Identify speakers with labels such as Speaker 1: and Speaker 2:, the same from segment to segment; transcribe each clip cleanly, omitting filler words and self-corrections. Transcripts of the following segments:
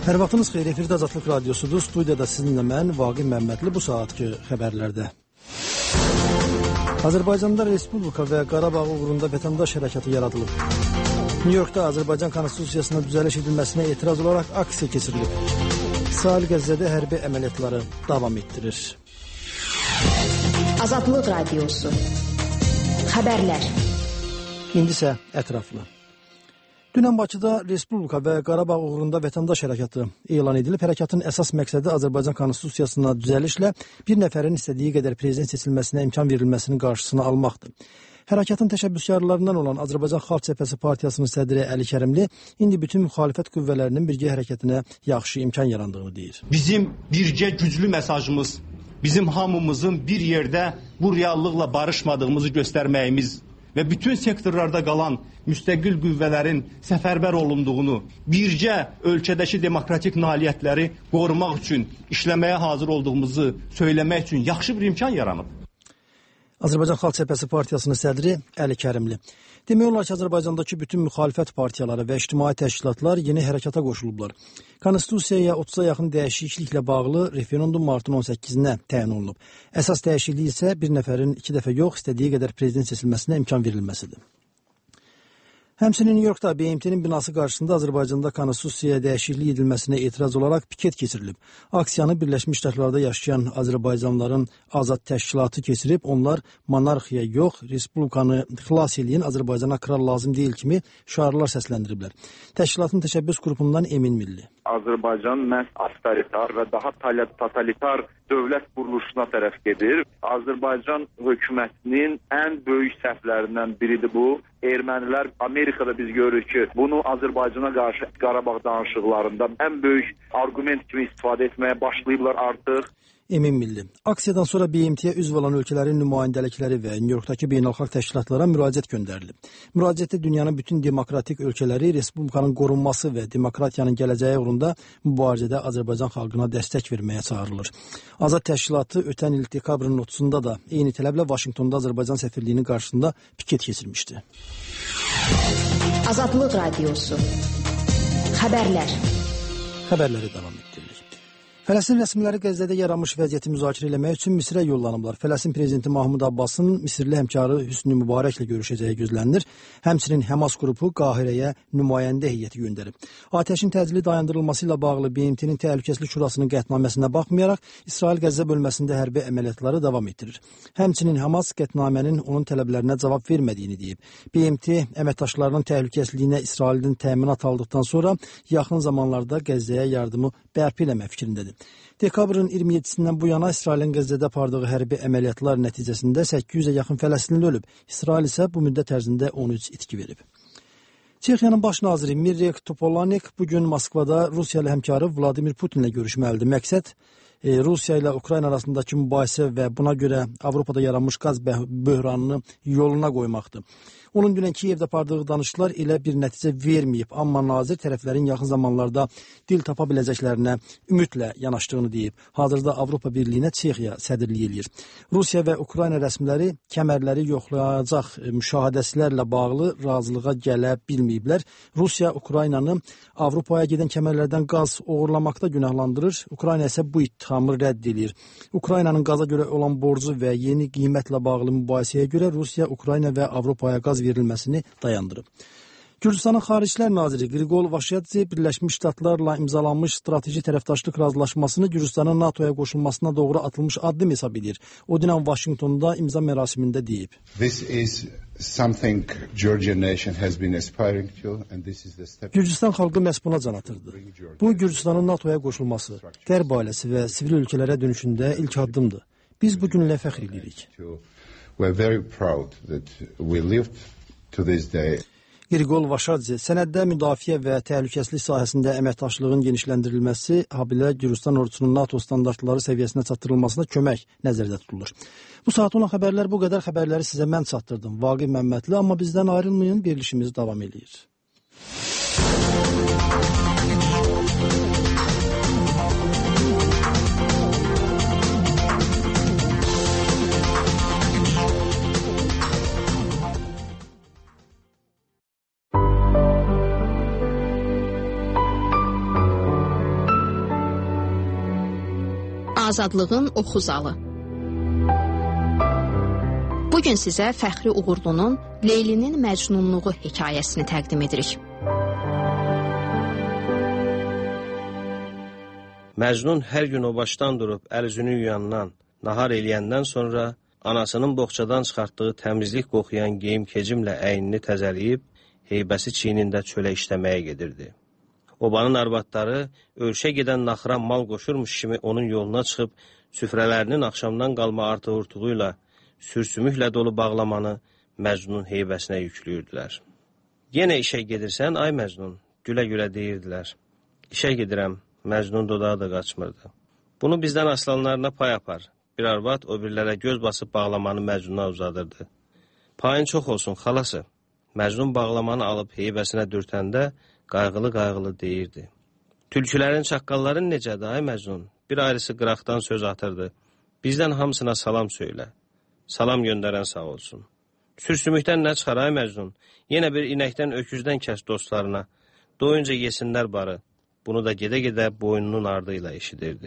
Speaker 1: Hər vaxtınız xeyir, efirdə Azadlıq Radyosudur. Studiyada sizinlə mən, Vaqif Məmmədli, bu saatki xəbərlərdə. Azərbaycanda Respublika və Qarabağ uğrunda vətəndaş hərəkatı yaradılıb. New Yorkda Azərbaycan Konstitusiyasına düzəliş edilməsinə etiraz olaraq aksiya keçirilib. İsrail Qəzzədə hərbi əməliyyatları davam etdirir.
Speaker 2: Azadlıq Radyosu. Xəbərlər.
Speaker 1: İndi isə ətraflı. Dünən Bakıda Respublika və Qarabağ uğrunda vətəndaş hərəkatı elan edilib. Hərəkatın əsas məqsədi Azərbaycan Konstitusiyasına düzəlişlə bir nəfərin istədiyi qədər prezident seçilməsinə imkan verilməsinin qarşısını almaqdır. Hərəkatın təşəbbüskarlarından olan Azərbaycan Xalq Cəbhəsi Partiyasının sədri Əli Kərimli indi bütün müxalifət qüvvələrinin birgə hərəkətinə yaxşı imkan yarandığını deyir.
Speaker 3: Bizim birgə güclü mesajımız, bizim hamımızın bir yerdə bu reallıqla barışmadığımızı göstərməyimiz və bütün sektorlarda qalan müstəqil qüvvələrin səfərbər olunduğunu, bircə ölkədəki demokratik nailiyyətləri qorumaq üçün işləməyə hazır olduğumuzu söyləmək üçün yaxşı bir imkan yaranıb.
Speaker 1: Azərbaycan Xalq Cəbhəsi Partiyasının sədri Əli Kərimli. Demək olar ki, Azərbaycandakı bütün müxalifət partiyaları və ictimai təşkilatlar yeni hərəkata qoşulublar. Konstitusiyaya 30-a yaxın dəyişikliklə bağlı referendum martın 18-nə təyin olunub. Əsas dəyişiklik isə bir nəfərin 2 dəfə yox, istədiyi qədər prezident seçilməsinə imkan verilməsidir. Həmçinin New Yorkda BMT-nin binası qarşısında Azərbaycanda konstitusiyaya dəyişiklik edilməsinə etiraz olaraq piket keçirilib. Aksiyanı Birləşmiş Ştatlarda yaşayan Azərbaycanlıların azad təşkilatı keçirib. Onlar monarxiya yox, respublikanı xilas eləyin, Azərbaycana kral lazım deyil kimi şüarlar səsləndiriblər. Təşkilatın təşəbbüs qrupundan Emin Milli.
Speaker 4: Azərbaycan məhz avtoritar və daha totalitar dövlət quruluşuna tərəf gedir. Azərbaycan hökumətinin ən böyük səhvlərindən biridir bu. Ermənilər Amerikada biz görürük ki, bunu Azərbaycana qarşı Qarabağ danışıqlarında ən böyük arqument kimi istifadə etməyə başlayıblar artıq.
Speaker 1: Emin Milli. Aksiyadan sonra BMT-yə üzv olan ölkələrin nümayəndəlikləri və New Yorkdakı beynəlxalq təşkilatlara müraciət göndərilib. Müraciətdə dünyanın bütün demokratik ölkələri respublikanın qorunması və demokratiyanın gələcəyi uğrunda mübarizədə Azərbaycan xalqına dəstək verməyə çağırılır. Azad təşkilatı ötən il dekabrın 30-da da eyni tələblə Vaşinqtonda Azərbaycan səfirliyinin qarşısında piket keçirmişdi.
Speaker 2: Azadlıq Radyosu. Xəbərlər.
Speaker 1: Xəbərləri davam etdiririk. Fələstin rəsmiləri Qəzzədə yaranmış vəziyyəti müzakirə eləmək üçün Misrə yollanıblar. Fələstin prezidenti Mahmud Abbasın Misirli həmkarı Hüsnü Mübarəklə görüşəcəyi gözlənilir. Həmçinin Həmas qrupu Qahirəyə nümayəndə heyəti göndərib. Atəşin təcili dayandırılması ilə bağlı BMT-nin Təhlükəsizlik Şurasının qətnaməsinə baxmayaraq, İsrail Qəzzə bölməsində hərbi əməliyyatları davam etdirir. Həmçinin Həmas qətnamənin onun tələblərinə cavab vermədiyini deyib. BMT əməkdaşlarının təhlükəsizliyinə İsraildən təminat aldıqdan sonra yaxın zamanlarda Qəzzəyə yardımı bərpa eləmə fikrindədir. Dekabrın 27-sindən bu yana İsrailin Qəzzədə apardığı hərbi əməliyyatlar nəticəsində 800-ə yaxın Fələstinli ölüb. İsrail isə bu müddət ərzində 13 itki verib. Çexiyanın baş naziri Mirek Topolanek bugün Moskvada Rusiyalı həmkarı Vladimir Putinlə görüşməlidir. Məqsəd Rusiya ilə Ukrayna arasındakı mübahisə və buna görə Avropada yaranmış qaz böhranını yoluna qoymaqdır. Onun dünən Kiyevdə apardığı danışıqlar elə bir nəticə verməyib, amma nazir tərəflərin yaxın zamanlarda dil tapa biləcəklərinə ümidlə yanaşdığını deyib. Hazırda Avropa Birliyinə Çexiya sədrlik eləyir. Rusiya və Ukrayna rəsmiləri kəmərləri yoxlayacaq müşahidəçilərlə bağlı razılığa gələ bilməyiblər. Rusiya Ukraynanı Avropaya gedən kəmərlərdən qaz oğurlamaqda günahlandırır. Ukrayna isə bu ittihamı rədd edir. Ukraynanın qaza görə olan borcu və yeni qiymətlə bağlı mübahisəyə görə Rusiya, Ukrayna və Avropaya qaz verilməsini dayandırıb. Gürcüstanın Xaricilər naziri Qriqol Vaşyadze Birləşmiş Ştatlarla imzalanmış strateji tərəfdaşlıq razılaşmasını Gürcüstanın NATO-ya qoşulmasına doğru atılmış addım hesab edir. O dünən Vaşinqtonda imza mərasimində deyib. Gürcüstan xalqı məhz buna can atırdı. Bu, Gürcüstanın NATO-ya qoşulması, Qərb ailəsi və sivil ölkələrə dönüşündə ilk addımdır. Biz bu günlə fəxr edirik. Qriqol Vaşadze sənəddə müdafiə və təhlükəsizlik sahəsində əməkdaşlığın genişləndirilməsi, habelə Gürcüstan ordusunun NATO standartları səviyyəsinə çatdırılmasına kömək nəzərdə tutulur. Bu saat olan xəbərlər bu qədər. Xəbərləri sizə mən çatdırdım. Vaqif Məmmədli, amma bizdən ayrılmayın, verilişimiz davam edir.
Speaker 2: Azadlığın Oxuzalı. Bugün sizə Fəxri Uğurlunun Leylinin Məcnunluğu hekayəsini təqdim edirik.
Speaker 5: Məcnun hər gün o başdan durub əl-üzünü yuyandan, nahar eləyəndən sonra anasının boğçadan çıxartdığı təmizlik qoxuyan geyim kecimlə əynini təzəliyib, heybəsi çiynində çölə işləməyə gedirdi. Obanın arvadları ölçə gedən naxıra mal qoşurmuş kimi onun yoluna çıxıb, süfrələrinin axşamdan qalma artıq-urtuğuyla, sürsümüklə dolu bağlamanı Məcnunun heybəsinə yüklüyürdülər. Yenə işə gedirsən, ay Məcnun, gülə-gülə deyirdilər. İşə gedirəm, Məcnun dodağı da qaçmırdı. Bunu bizdən aslanlarına pay apar. Bir arvad o birlərə göz basıb bağlamanı Məcnuna uzadırdı. Payın çox olsun, xalası. Məcnun bağlamanı alıb heybəsinə dürtəndə qayğılı-qayğılı deyirdi. Tülkülərin, çaqqalların necədir, ay Məcnun? Bir ayrısı qıraqdan söz atırdı. Bizdən hamısına salam söylə. Salam göndərən sağ olsun. Sürsümükdən nə çıxar, ay Məcnun? Yenə bir inəkdən, öküzdən kəs dostlarına. Doyunca yesinlər barı. Bunu da gedə-gedə boynunun ardı ilə eşidirdi.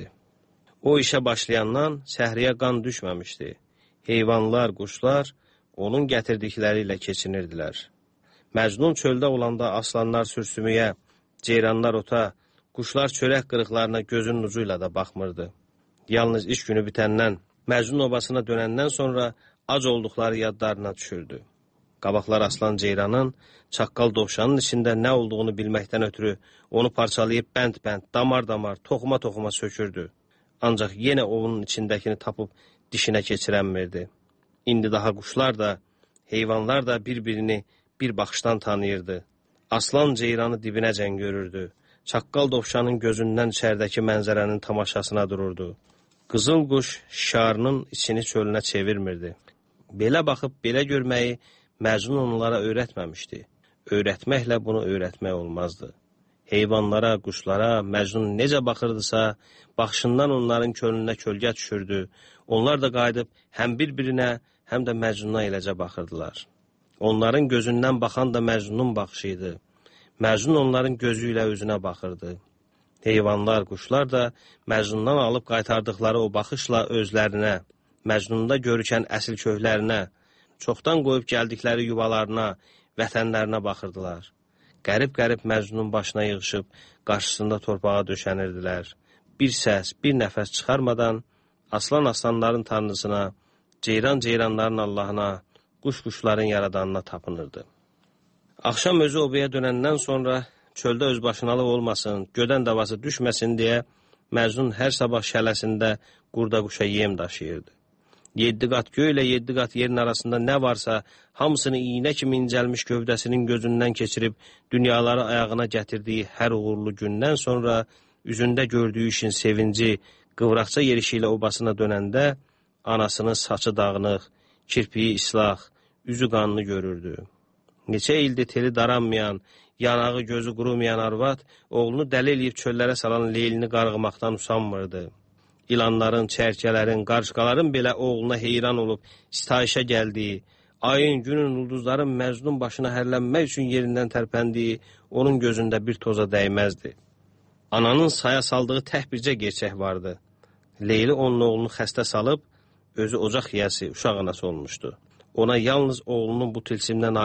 Speaker 5: O işə başlayandan səhriyə qan düşməmişdi. Heyvanlar, quşlar onun gətirdikləri ilə keçinirdilər. Məcnun çöldə olanda aslanlar sürsümüyə, ceyranlar ota, quşlar çörək qırıqlarına gözünün ucu ilə də baxmırdı. Yalnız iş günü bitəndən, Məcnun obasına dönəndən sonra ac olduqları yadlarına düşürdü. Qabaqlar aslan ceyranın, çaqqal dovşanın içində nə olduğunu bilməkdən ötürü onu parçalayıb bənd-bənd, damar-damar, toxuma-toxuma sökürdü. Ancaq yenə onun içindəkini tapıb dişinə keçirənmirdi. İndi daha quşlar da, heyvanlar da bir-birini bir baxışdan tanıyırdı. Aslan ceyranı dibinəcən görürdü. Çaqqal dovşanın gözündən içərdəki mənzərənin tamaşasına dururdu. Qızıl quş şarının içini çölünə çevirmirdi. Belə baxıb, belə görməyi Məcnun onlara öyrətməmişdi. Öyrətməklə bunu öyrətmək olmazdı. Heyvanlara, quşlara Məcnun necə baxırdısa, baxışından onların könlünə kölgə düşürdü. Onlar da qayıdıb həm bir-birinə, həm də Məcnuna eləcə baxırdılar. Onların gözündən baxan da Məcnunun baxışıydı. Məcnun onların gözü ilə özünə baxırdı. Heyvanlar, quşlar da Məcnundan alıb qaytardıqları o baxışla özlərinə, Məcnunda görükən əsil köklərinə, çoxdan qoyub gəldikləri yuvalarına, vətənlərinə baxırdılar. Qərib-qərib Məcnunun başına yığışıb, qarşısında torpağa döşənirdilər. Bir səs, bir nəfəs çıxarmadan aslan-aslanların tanrısına, ceyran-ceyranların Allahına, quş-quşların yaradanına tapınırdı. Axşam özü obaya dönəndən sonra çöldə özbaşınalıq olmasın, gödən davası düşməsin deyə Məcnun hər sabah şələsində qurda-quşa yem daşıyırdı. 7 qat göy ilə 7 qat yerin arasında nə varsa, hamısını iynə kimi incəlmiş gövdəsinin gözündən keçirib, dünyaları ayağına gətirdiyi hər uğurlu gündən sonra üzündə gördüyü işin sevinci, qıvraqca yerişi ilə obasına dönəndə, anasının saçı dağınıq, kirpiyi islah, üzü qanlı görürdü. Neçə ildir teli daranmayan, yanağı gözü qurumayan arvad, oğlunu dəli eləyib çöllərə salan Leylini qarğımaqdan usanmırdı. İlanların, çərkələrin, qarışqaların belə oğluna heyran olub sitayişə gəldiyi, ayın, günün, ulduzların Məcnun başına hərlənmək üçün yerindən tərpəndiyi onun gözündə bir toza dəyməzdi. Ananın saya saldığı tək bircə gerçək vardı. Leyli onun oğlunu xəstə salıb, özü ocaq yiyəsi, uşaq anası olmuşdu. Ona yalnız oğlunun bu tilsimdən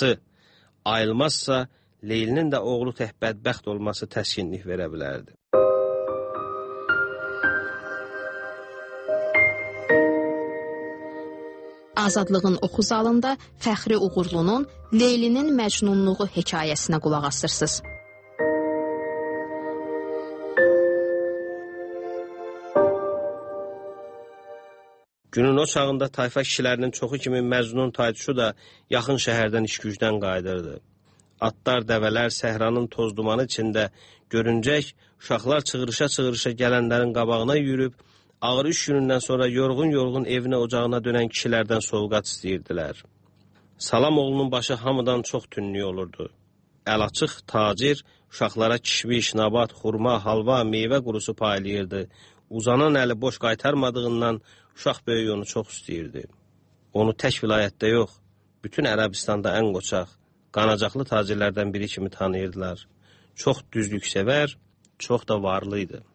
Speaker 5: ayılmazsa, Leylinin də oğlu tək bədbəxt olması təskinlik verə bilərdi.
Speaker 2: Azadlığın Oxuzalında Fəxri Uğurlunun Leylinin Məcnunluğu hekayəsinə qulaq asırsınız.
Speaker 5: Günün o çağında tayfa kişilərinin çoxu kimi Məcnun taytuşu da yaxın şəhərdən iş-gücdən qayıdırdı. Atlar, dəvələr səhranın toz dumanı içində görüncək, uşaqlar çığırışa-çığırışa gələnlərin qabağına yürüb, ağır iş günündən sonra yorğun-yorğun evinə, ocağına dönən kişilərdən sovqat istəyirdilər. Salam oğlunun başı hamıdan çox tünlük olurdu. Əl-açıq tacir uşaqlara kişmiş, nabat, xurma, halva, meyvə qurusu paylayırdı. Uzanan əli boş qaytarmadığından uşaq böyük onu çox istəyirdi. Onu tək vilayətdə yox, bütün Ərəbistanda ən qoçaq, qanacaqlı tacirlərdən biri kimi tanıyırdılar. Çox düzlük sevər, çox da varlı idi.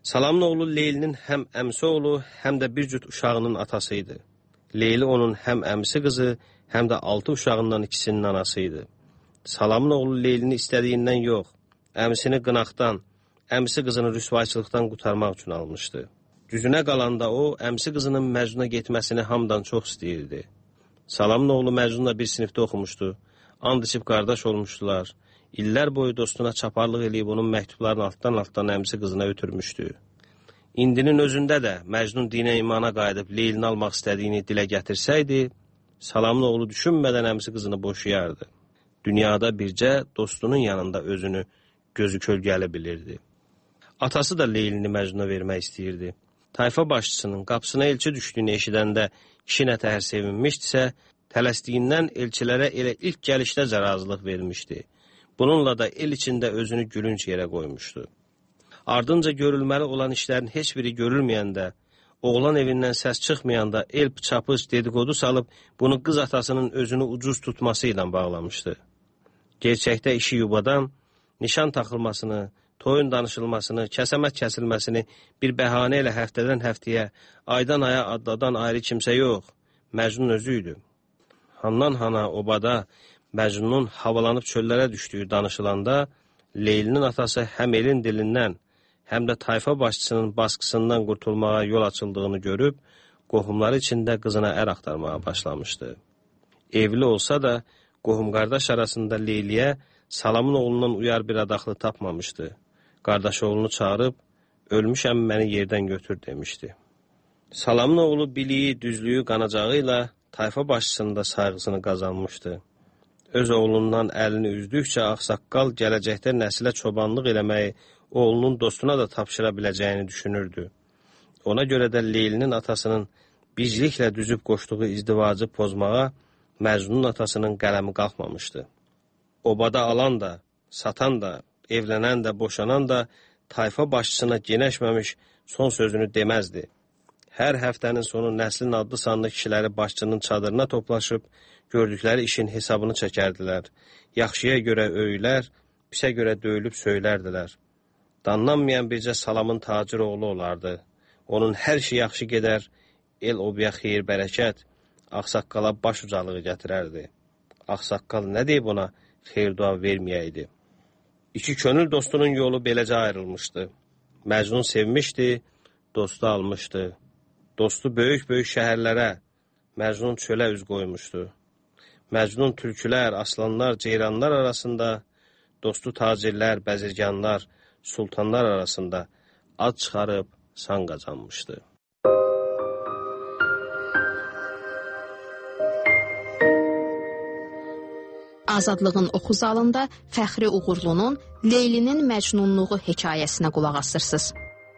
Speaker 5: Salamın oğlu Leylinin həm əmsi oğlu, həm də bir cüt uşağının atası idi. Leyli onun həm əmsi qızı, həm də 6 uşağından ikisinin anası idi. Salamın oğlu Leylini istədiyindən yox, əmsini qınaqdan, əmsi qızını rüsvayçılıqdan qurtarmaq üçün almışdı. Düzünə qalanda o, əmsi qızının Məcnuna getməsini hamdan çox istəyirdi. Salamın oğlu Məcnunla bir sinifdə oxumuşdu, and içib qardaş olmuşdular. İllər boyu dostuna çaparlıq eləyib onun məktublarını altdan əmsi qızına ötürmüşdü. İndinin özündə də Məcnun dinə imana qayıdıb Leylini almaq istədiyini dilə gətirsəydi, Salamın oğlu düşünmədən əmsi qızını boşayardı. Dünyada bircə dostunun yanında özünü gözü kölgəli bilirdi. Atası da Leylini Məcnuna vermək istəyirdi. Tayfa başçısının qapısına elçi düşdüyünü eşidəndə kişi nətəhər sevinmişdisə, tələsdiyindən elçilərə elə ilk gəlişdəcə razılıq vermişdi. Bununla da el içində özünü gülünc yerə qoymuşdu. Ardınca görülməli olan işlərin heç biri görülməyəndə, oğlan evindən səs çıxmayanda el çapış dedikodu salıb bunu qız atasının özünü ucuz tutması ilə bağlamışdı. Gerçəkdə işi yubadan, nişan taxılmasını, toyun danışılmasını, kəsəmət kəsilməsini bir bəhanə ilə həftədən həftəyə, aydan aya adladan ayrı kimsə yox, Məcnun özü idi. Handan hana, obada, Məcnunun havalanıb çöllərə düşdüyü danışılanda, Leylinin atası həm elin dilindən, həm də tayfa başçısının baskısından qurtulmağa yol açıldığını görüb, qohumları içində qızına ər axtarmağa başlamışdı. Evli olsa da, qohum-qardaş arasında Leyliyə Salamın oğlundan uyar bir adaxlı tapmamışdı. Qardaş oğlunu çağırıb, ölmüşəm məni yerdən götür demişdi. Salamın oğlu biliyi, düzlüyü, qanacağı ilə tayfa başçısının da sayğısını qazanmışdı. Öz oğlundan əlini üzdükcə ağsaqqal gələcəkdə nəsilə çobanlıq eləməyi oğlunun dostuna da tapşıra biləcəyini düşünürdü. Ona görə də Leylinin atasının bicliklə düzüb qoşduğu izdivacı pozmağa Məcnunun atasının qələmi qalxmamışdı. Obada alan da, satan da, evlənən də, boşanan da tayfa başçısına genəşməmiş son sözünü deməzdi. Hər həftənin sonu nəslin adlı sanlı kişiləri başçının çadırına toplaşıb, gördükləri işin hesabını çəkərdilər. Yaxşıya görə öylər, pisə görə döyülüb söylərdilər. Danlanmayan bircə Salamın tacir oğlu olardı. Onun hər şey yaxşı gedər, el obya xeyir bərəkət, ağsaqqala baş ucalığı gətirərdi. Ağsaqqal nə deyib ona xeyir dua verməyəydi. İki könül dostunun yolu beləcə ayrılmışdı. Məcnun sevmişdi, dostu almışdı. Dostu böyük-böyük şəhərlərə, Məcnun çölə üz qoymuşdu. Məcnun tülkülər, aslanlar, ceyranlar arasında, dostu tacirlər, bəzirganlar, sultanlar arasında ad çıxarıb san qazanmışdı.
Speaker 2: Azadlığın oxu zalında Fəxri Uğurlunun Leylinin Məcnunluğu hekayəsinə qulaq asırsınız.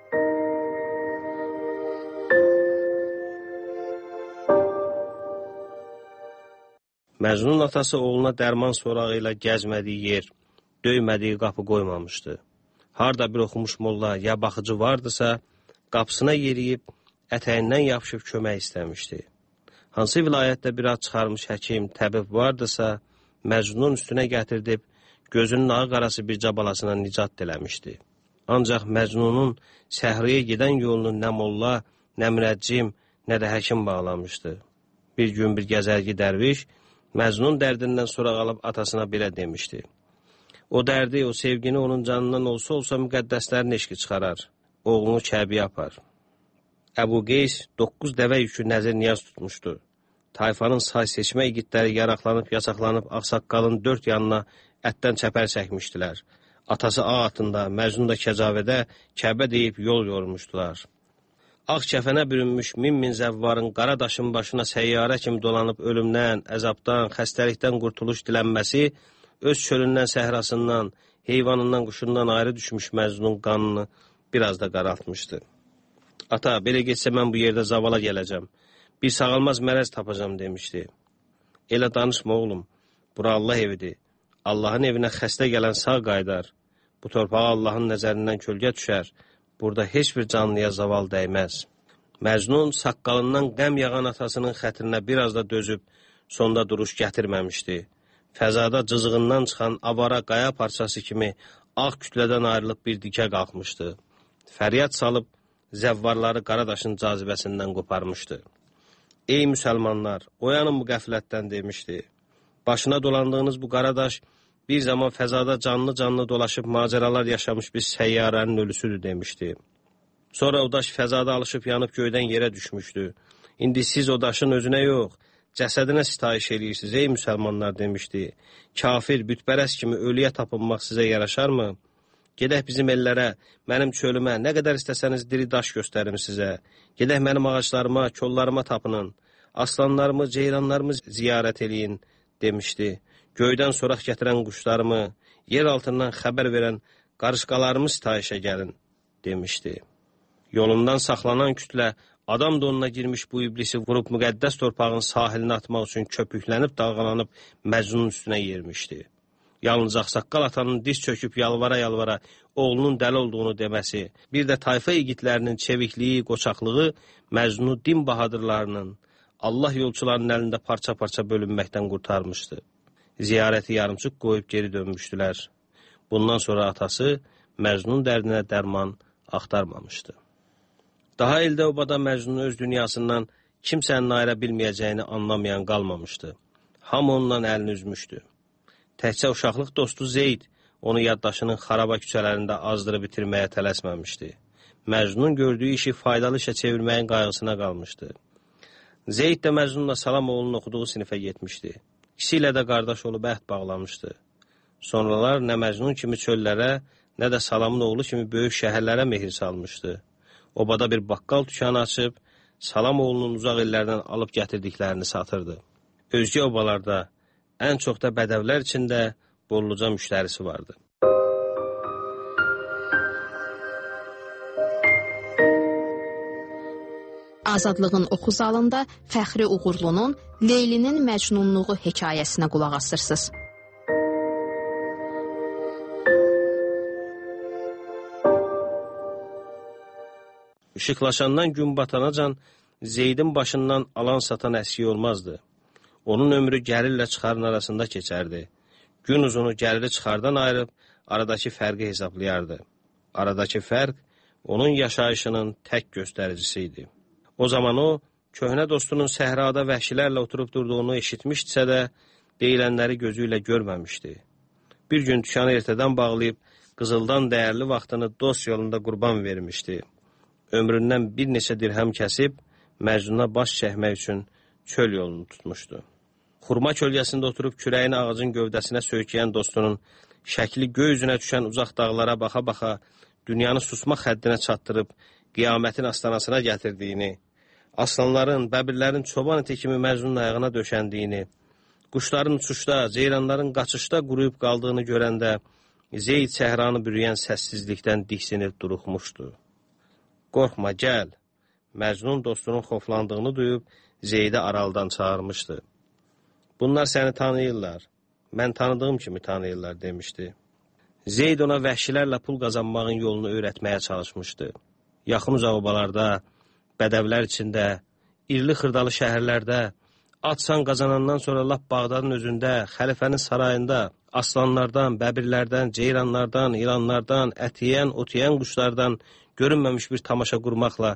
Speaker 5: Məcnun atası oğluna dərman sorağı ilə gəzmədiyi yer, döymədiyi qapı qoymamışdı. Harda bir oxumuş molla ya baxıcı vardısa, qapısına yeriyib, ətəyindən yapışıb kömək istəmişdi. Hansı vilayətdə bir ad çıxarmış həkim, təbib vardısa, Məcnunun üstünə gətirdib, gözünün ağı qarası bir cabalasına nicat diləmişdi. Ancaq Məcnunun səhriyə gedən yolunu nə molla, nə münəccim, nə də həkim bağlamışdı. Bir gün bir gəzərgi dərviş, Məcnun dərdindən soraq alıb atasına belə demişdi. O dərdi, o sevgini onun canından olsa müqəddəslərin eşqi çıxarar, oğlunu Kəbiyə apar. Əbu Qeys 9 dəvə yükü nəzir niyaz tutmuşdu. Tayfanın say seçmə igidləri yaraqlanıb, yasaqlanıb, ağsaqqalın 4 yanına ətdən çəpər çəkmişdilər. Atası ağ atında, Məcnun da kəcavədə Kəbə deyib yol yormuşdular. Ağ kəfənə bürünmüş min zəvvarın qara daşın başına səyyarə kimi dolanıb ölümdən, əzabdan, xəstəlikdən qurtuluş dilənməsi, öz çölündən, səhrasından, heyvanından, quşundan ayrı düşmüş Məcnunun qanını biraz da qaraltmışdı. Ata, belə getsə mən bu yerdə zavala gələcəm. Bir sağalmaz mərəz tapacam demişdi. Elə danışma oğlum, bura Allah evidir. Allahın evinə xəstə gələn sağ qaydar. Bu torpağa Allahın nəzərindən kölgə düşər. Burada heç bir canlıya zaval dəyməz. Məcnun saqqalından qəm yağan atasının xətrinə biraz da dözüb, sonda duruş gətirməmişdi. Fəzada cızığından çıxan avara qaya parçası kimi ağ kütlədən ayrılıb bir dikə qalxmışdı. Fəryad salıb zəvvarları Qaradaşın cazibəsindən qoparmışdı. Ey müsəlmanlar, oyanın bu qəflətdən demişdi. Başına dolandığınız bu Qaradaş bir zaman fəzada canlı dolaşıb macəralar yaşamış bir səyyarənin ölüsüdür demişdi. Sonra o daş fəzada alışıb yanıb göydən yerə düşmüşdü. İndi siz o daşın özünə yox, cəsədinə sitayiş edirsiniz ey müsəlmanlar demişdi. Kafir, bütpərəst kimi ölüyə tapınmaq sizə yaraşarmı? Gedək bizim ellərə, mənim çölümə, nə qədər istəsəniz diri daş göstərim sizə. Gedək mənim ağaçlarıma, kollarıma tapının. Aslanlarımı, ceyranlarımı ziyarət eləyin demişdi. Göydən soraq gətirən quşlarımı, yer altından xəbər verən qarışqalarımı sitayişə gəlin demişdi. Yolundan saxlanan kütlə adam donuna girmiş bu iblisi vurub müqəddəs torpağın sahilinə atmaq üçün köpüklənib, dalğalanıb Məcnunun üstünə yermişdi. Yalnız ağsaqqal atanın diz çöküb yalvara-yalvara oğlunun dəli olduğunu deməsi, bir də tayfa igidlərinin çevikliyi, qoçaqlığı Məcnunu din bahadırlarının, Allah yolçularının əlində parça-parça bölünməkdən qurtarmışdı. Ziyarəti yarımçıq qoyub geri dönmüşdülər. Bundan sonra atası Məcnun dərdinə dərman axtarmamışdı. Daha ildə obada Məcnunu öz dünyasından kimsənin ayıra bilməyəcəyini anlamayan qalmamışdı. Hamı ondan əlini üzmüşdü. Təkcə uşaqlıq dostu Zeyd onu yaddaşının xaraba küçələrində azdırıb bitirməyə tələsməmişdi. Məcnunun gördüyü işi faydalı işə çevirməyin qayğısına qalmışdı. Zeyd də Məcnunla Salamoğlunun oxuduğu sinifə getmişdi. İkisi ilə də qardaş olub əhd bağlamışdı. Sonralar nə Məcnun kimi çöllərə, nə də Salamın oğlu kimi böyük şəhərlərə mehir salmışdı. Obada bir baqqal dükanı açıb, Salamoğlunun uzaq illərdən alıb gətirdiklərini satırdı. Özgə obalarda, ən çox da bədəvlər içində bolluca müştərisi vardı.
Speaker 2: Azadlığın oxu zalında Fəxri Uğurlunun Leylinin Məcnunluğu hekayəsinə qulaq asırsınız.
Speaker 5: Işıqlaşandan gün batanacan Zeydin başından alan satan əski olmazdı. Onun ömrü gəlirlə çıxarın arasında keçərdi. Gün uzunu gəliri çıxardan ayırıb aradakı fərqi hesablayardı. Aradakı fərq onun yaşayışının tək göstəricisi idi. O zaman o, köhnə dostunun səhrada vəhşilərlə oturub durduğunu eşitmişdisə də, deyilənləri gözü ilə görməmişdi. Bir gün dükanı ertədən bağlayıb, qızıldan dəyərli vaxtını dost yolunda qurban vermişdi. Ömründən bir neçə dirhəm kəsib, Məcnuna baş çəkmək üçün çöl yolunu tutmuşdu. Xurma kölgəsində oturub kürəyini ağacın gövdəsinə söykəyən dostunun şəkli göy üzünə düşən uzaq dağlara baxa-baxa dünyanı susmaq həddinə çatdırıb qiyamətin astanasına gətirdiyini, aslanların, bəbirlərin çoban eti kimi Məcnunun ayağına döşəndiyini, quşların uçuşda, ceyranların qaçışda quruyub qaldığını görəndə Zeyd səhranı bürüyən səssizlikdən diksinib duruxmuşdu. Qorxma, gəl. Məcnun dostunun xoflandığını duyub Zeydi aralıdan çağırmışdı. Bunlar səni tanıyırlar. Mən tanıdığım kimi tanıyırlar demişdi. Zeyd ona vəhşilərlə pul qazanmağın yolunu öyrətməyə çalışmışdı. Yaxın uzaq obalarda, bədəvlər içində, irli xırdalı şəhərlərdə, atsan qazanandan sonra lap Bağdadın özündə, xəlifənin sarayında, aslanlardan, bəbirlərdən, ceyranlardan, ilanlardan, ət yeyən, ot yeyən quşlardan görünməmiş bir tamaşa qurmaqla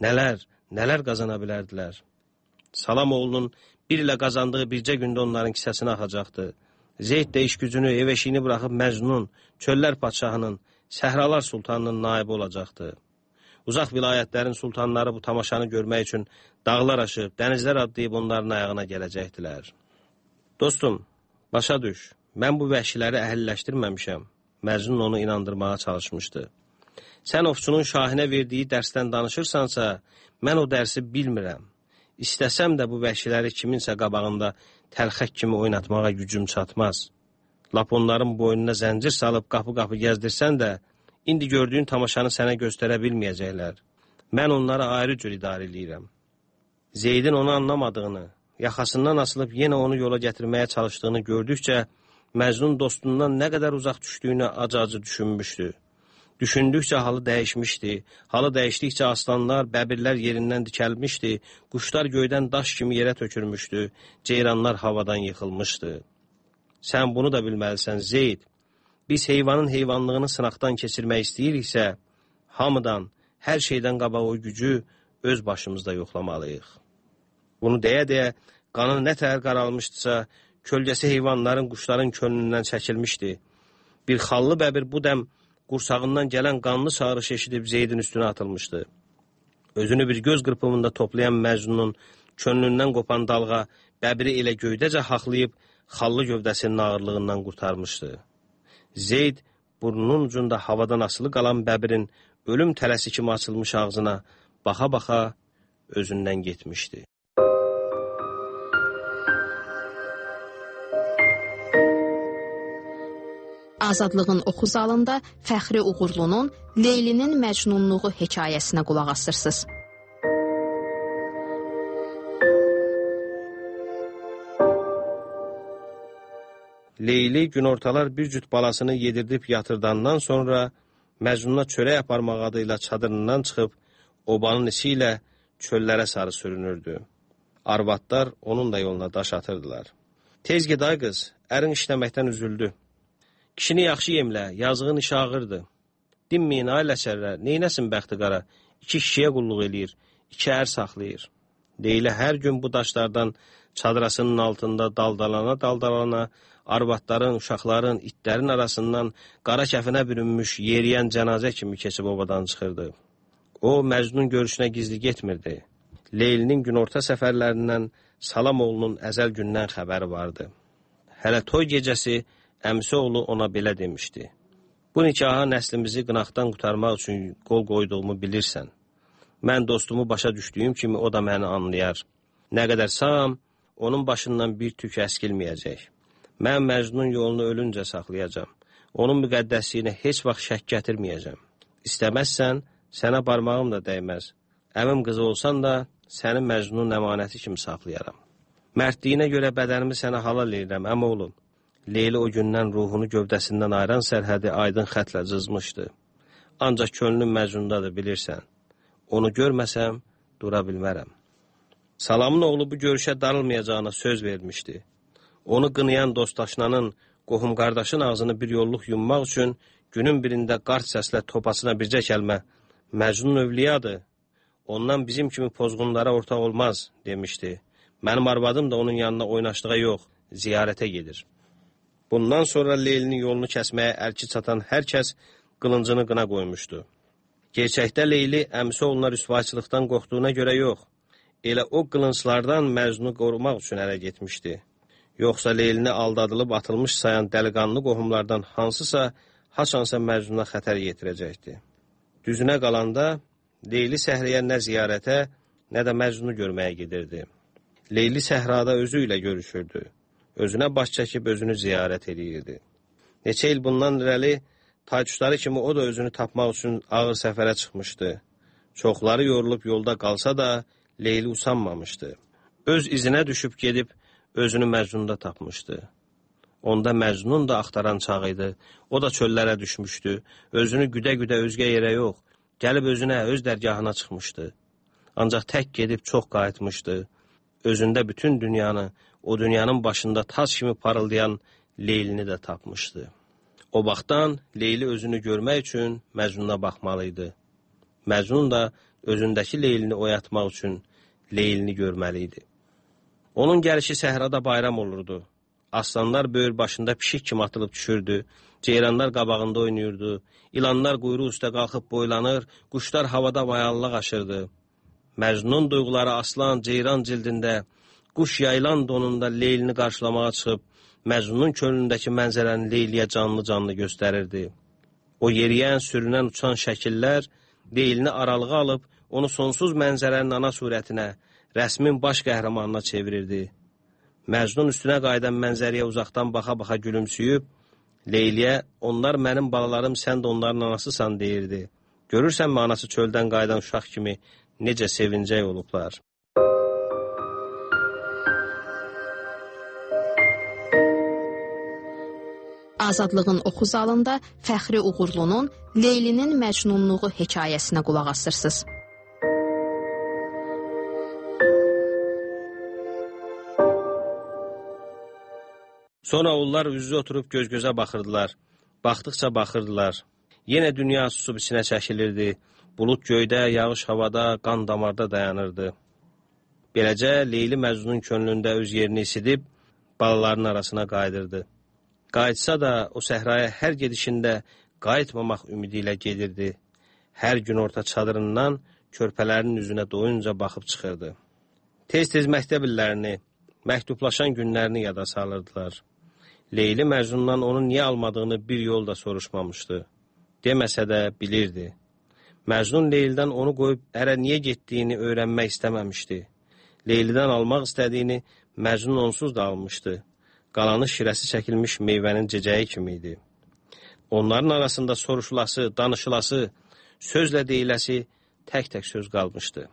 Speaker 5: nələr qazana bilərdilər. Salamoğlunun bir ilə qazandığı bircə gündə onların kisəsinə axacaqdı. Zeyd də iş gücünü, ev eşiyini buraxıb Məcnun, çöllər padşahının, səhralar sultanının naibi olacaqdı. Uzaq vilayətlərin sultanları bu tamaşanı görmək üçün dağlar aşıb, dənizlər adlayıb onların ayağına gələcəkdilər. Dostum, başa düş, mən bu vəhşiləri əhəlləşdirməmişəm. Məcnun onu inandırmağa çalışmışdı. Sən ovçunun şahinə verdiyi dərsdən danışırsansa, mən o dərsi bilmirəm. İstəsəm də bu vəhşiləri kiminsə qabağında təlxək kimi oynatmağa gücüm çatmaz. Lap onların boynuna zəncir salıb qapı-qapı gəzdirsən də, indi gördüyün tamaşanı sənə göstərə bilməyəcəklər. Mən onları ayrı cür idarə edirəm. Zeydin onu anlamadığını, yaxasından asılıb yenə onu yola gətirməyə çalışdığını gördükcə, Məcnun dostundan nə qədər uzaq düşdüyünü acı-acı düşünmüşdü. Düşündükcə halı dəyişmişdi. Halı dəyişdikcə aslanlar, bəbirlər yerindən dikəlmişdi. Quşlar göydən daş kimi yerə tökülmüşdü. Ceyranlar havadan yıxılmışdı. Sən bunu da bilməlisən Zeyd. Biz heyvanın heyvanlığını sınaqdan keçirmək istəyiriksə, hamıdan, hər şeydən qabaq o gücü öz başımızda yoxlamalıyıq. Bunu deyə-deyə qanı nə təhər qaralmışdısa, kölgəsi heyvanların, quşların könlündən çəkilmişdi. Bir xallı bəbir bu dəm qursağından gələn qanlı çağırış eşidib Zeydin üstünə atılmışdı. Özünü bir göz qırpımında toplayan Məcnunun könlündən qopan dalğa bəbiri elə göydəcə haqlayıb xallı gövdəsinin ağırlığından qurtarmışdı. Zeyd burnunun ucunda havadan asılı qalan bəbirin ölüm tələsi kimi açılmış ağzına baxa-baxa özündən getmişdi.
Speaker 2: Azadlığın oxu zalında Fəxri Uğurlunun Leylinin Məcnunluğu hekayəsinə qulaq asırsınız.
Speaker 5: Leyli günortalar bir cüt balasını yedirdib yatırdandan sonra Məcnuna çörək aparmaq adıyla çadırından çıxıb obanın isi ilə çöllərə sarı sürünürdü. Arvadlar onun da yoluna daş atırdılar. Tez ged ay qız, ərin işləməkdən üzüldü. Kişini yaxşı yemlə, yazığın işi ağırdı. Dinməyin ay ləçərlər, neynəsin bəxti qara, 2 kişiyə qulluq eləyir, 2 ər saxlayır. Leyli hər gün bu daşlardan çadırasının altında daldalana, arvadların, uşaqların, itlərin arasından qara kəfinə bürünmüş, yeriyən cənazə kimi keçib obadan çıxırdı. O, Məcnun görüşünə gizli getmirdi. Leylinin günorta səfərlərindən Salamoğlunun əzəl gündən xəbəri vardı. Hələ toy gecəsi əmsi oğlu ona belə demişdi. Bu nikaha nəslimizi qınaqdan qurtarmaq üçün qol qoyduğumu bilirsən. Mən dostumu başa düşdüyüm kimi o da məni anlayar. Nə qədər sağam, onun başından bir tük əskilməyəcək. Mən Məcnun yolunu ölüncə saxlayacam. Onun müqəddəsliyinə heç vaxt şək gətirməyəcəm. İstəməzsən, sənə barmağım da dəyməz. Əmim qızı olsan da, səni Məcnunun əmanəti kimi saxlayaram. Mərdliyinə görə bədənimi sənə halal edirəm, əmi oğlum. Leyli o gündən ruhunu gövdəsindən ayıran sərhədi aydın xətlə cızmışdı. Ancaq könlüm Məcnundadır, bilirsən. Onu görməsəm, dura bilmərəm. Salamın oğlu bu görüşə darılmayacağına söz vermişdi. Onu qınayan dostaşnanın, qohum qardaşın ağzını bir yolluq yummaq üçün günün birində qart səslə topasına bircə kəlmə Məcnun övliyadır, ondan bizim kimi pozğunlara ortaq olmaz, demişdi. Mənim arvadım da onun yanına oynaşlığa yox, ziyarətə gedir. Bundan sonra Leylinin yolunu kəsməyə əlki çatan hər kəs qılıncını qına qoymuşdu. Gerçəkdə Leyli əmsi oğluna rüsvayçılıqdan qorxduğuna görə yox, elə o qılınclardan Məcnunu qorumaq üçün ərə getmişdi. Yoxsa Leylini aldadılıb atılmış sayan dəliqanlı qohumlardan hansısa, haçansa Məcnuna xətər yetirəcəkdi. Düzünə qalanda Leyli səhriyə nə ziyarətə, nə də Məcnunu görməyə gedirdi. Leyli səhrada özü ilə görüşürdü. Özünə baş çəkib özünü ziyarət edirdi. Neçə il bundan irəli taytuşları kimi o da özünü tapmaq üçün ağır səfərə çıxmışdı. Çoxları yorulub yolda qalsa da Leyli usanmamışdı. Öz izinə düşüb gedib özünü Məcnunda tapmışdı. Onda Məcnun da axtaran çağı idi. O da çöllərə düşmüşdü. Özünü güdə-güdə özgə yerə yox, gəlib özünə, öz dərgahına çıxmışdı. Ancaq tək gedib çox qayıtmışdı. Özündə bütün dünyanı, o dünyanın başında taş kimi parıldayan Leylini də tapmışdı. O vaxtdan Leyli özünü görmək üçün Məcnuna baxmalıydı. Məcnun da özündəki Leylini oyatmaq üçün Leylini görməli idi. Onun gəlişi səhrada bayram olurdu. Aslanlar böyür başında pişik kimi atılıb düşürdü, ceyranlar qabağında oynayırdı, ilanlar quyruq üstə qalxıb boylanır, quşlar havada mayallıq aşırdı. Məcnun duyğuları aslan, ceyran cildində, quş yaylan donunda Leylini qarşılamağa çıxıb, Məcnunun könlündəki mənzərəni Leyliyə canlı-canlı göstərirdi. O yeriyən, sürünən, uçan şəkillər Leylini aralığa alıb, onu sonsuz mənzərənin ana surətinə, rəsmin baş qəhrəmanına çevirirdi. Məcnun üstünə qayıdan mənzəriyə uzaqdan baxa-baxa gülümsüyüb, Leyliyə, onlar mənim balalarım, sən də onların anasısan, deyirdi. Görürsənmi anası çöldən qayıdan uşaq kimi necə sevincək olublar.
Speaker 2: Azadlığın oxu zalında Fəxri Uğurlunun Leylinin Məcnunluğu hekayəsinə qulaq asırsınız.
Speaker 5: Sonra onlar üzü oturub göz-gözə baxırdılar. Baxdıqca baxırdılar. Yenə dünya susub içinə çəkilirdi. Bulut göydə, yağış havada, qan damarda dayanırdı. Beləcə, Leyli Məcnunun könlündə öz yerini isidib, balaların arasına qayıdırdı. Qayıtsa da, o səhraya hər gedişində qayıtmamaq ümidi ilə gedirdi. Hər gün orta çadırından körpələrin üzünə doyunca baxıb çıxırdı. Tez-tez məktəb illərini, məktublaşan günlərini yada salırdılar. Leyli Məcnundan onu niyə almadığını bir yol da soruşmamışdı. Deməsə də bilirdi. Məcnun Leyldən onu qoyub ərə niyə getdiyini öyrənmək istəməmişdi. Leylidən almaq istədiyini Məcnun onsuz da almışdı. Qalanı şirəsi çəkilmiş meyvənin cəcəyi kimi idi. Onların arasında soruşulası, danışılası, sözlə deyiləsi tək-tək söz qalmışdı.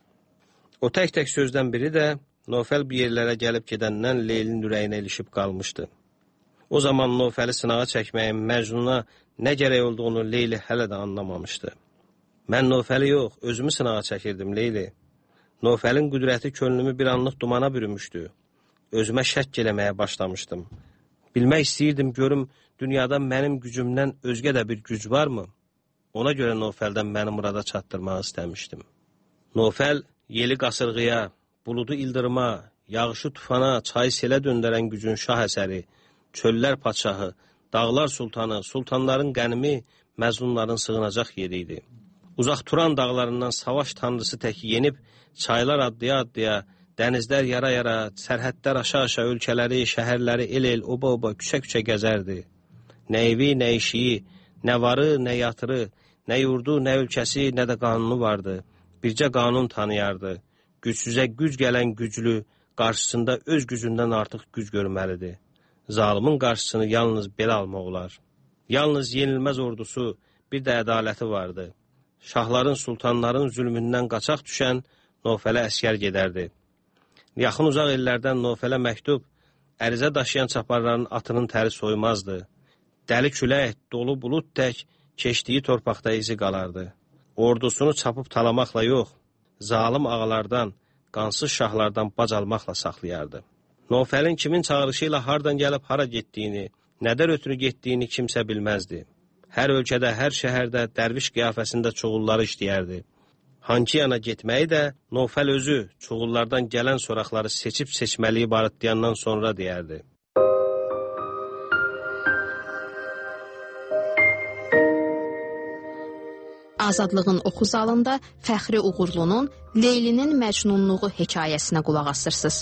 Speaker 5: O tək-tək sözdən biri də Nofəl bir yerlərə gəlib gedəndən Leylin ürəyinə ilişib qalmışdı. O zaman Nofəli sınağa çəkməyin Məcnuna nə gərək olduğunu Leyli hələ də anlamamışdı. Mən Nofəli yox, özümü sınağa çəkirdim Leyli. Nofəlin qüdrəti könlümü bir anlıq dumana bürümüşdü. Özümə şəkk eləməyə başlamışdım. Bilmək istəyirdim, görüm, dünyada mənim gücümdən özgə də bir güc varmı? Ona görə Nofəldən məni murada çatdırmağı istəmişdim. Nofəl, yeli qasırğıya, buludu ildırma, yağışı tufana, çayı selə döndərən gücün şah əsəri, çöllər padşahı, dağlar sultanı, sultanların qənimi, məzlumların sığınacaq yeri idi. Uzaq Turan dağlarından savaş tanrısı təki yenib, çaylar addıya-addıya, dənizlər yara-yara, sərhədlər aşa-aşa ölkələri, şəhərləri el-el, oba-oba, küçə-küçə gəzərdi. Nə evi, nə işiyi, nə varı, nə yatırı, nə yurdu, nə ölkəsi, nə də qanunu vardı. Bircə qanun tanıyardı. Gücsüzə güc gələn güclü, qarşısında öz gücündən artıq güc görməlidir. Zalimin qarşısını yalnız belə almaq olar. Yalnız yenilməz ordusu, bir də ədaləti vardı. Şahların, sultanların zülmündən qaçaq düşən Nofələ əskər gedərdi. Yaxın uzaq illərdən Nofələ məktub, ərizə daşıyan çaparların atının təri soymazdı. Dəli külək, dolu bulud tək keçdiyi torpaqda izi qalardı. Ordusunu çapıb talamaqla yox, zalim ağalardan, qansız şahlardan bac almaqla saxlayardı. Nofəlin kimin çağırışı ilə hardan gəlib hara getdiyini, nədən ötürü getdiyini kimsə bilməzdi. Hər ölkədə, hər şəhərdə dərviş qiyafəsində çuğulları işləyərdi. Hanki yana getməyi də Nofəl özü çuğullardan gələn soraqları seçib seçməliyi barıtlayandan sonra deyərdi.
Speaker 2: Azadlığın oxu zalında Fəxri Uğurlunun Leylinin Məcnunluğu hekayəsinə qulaq asırsınız.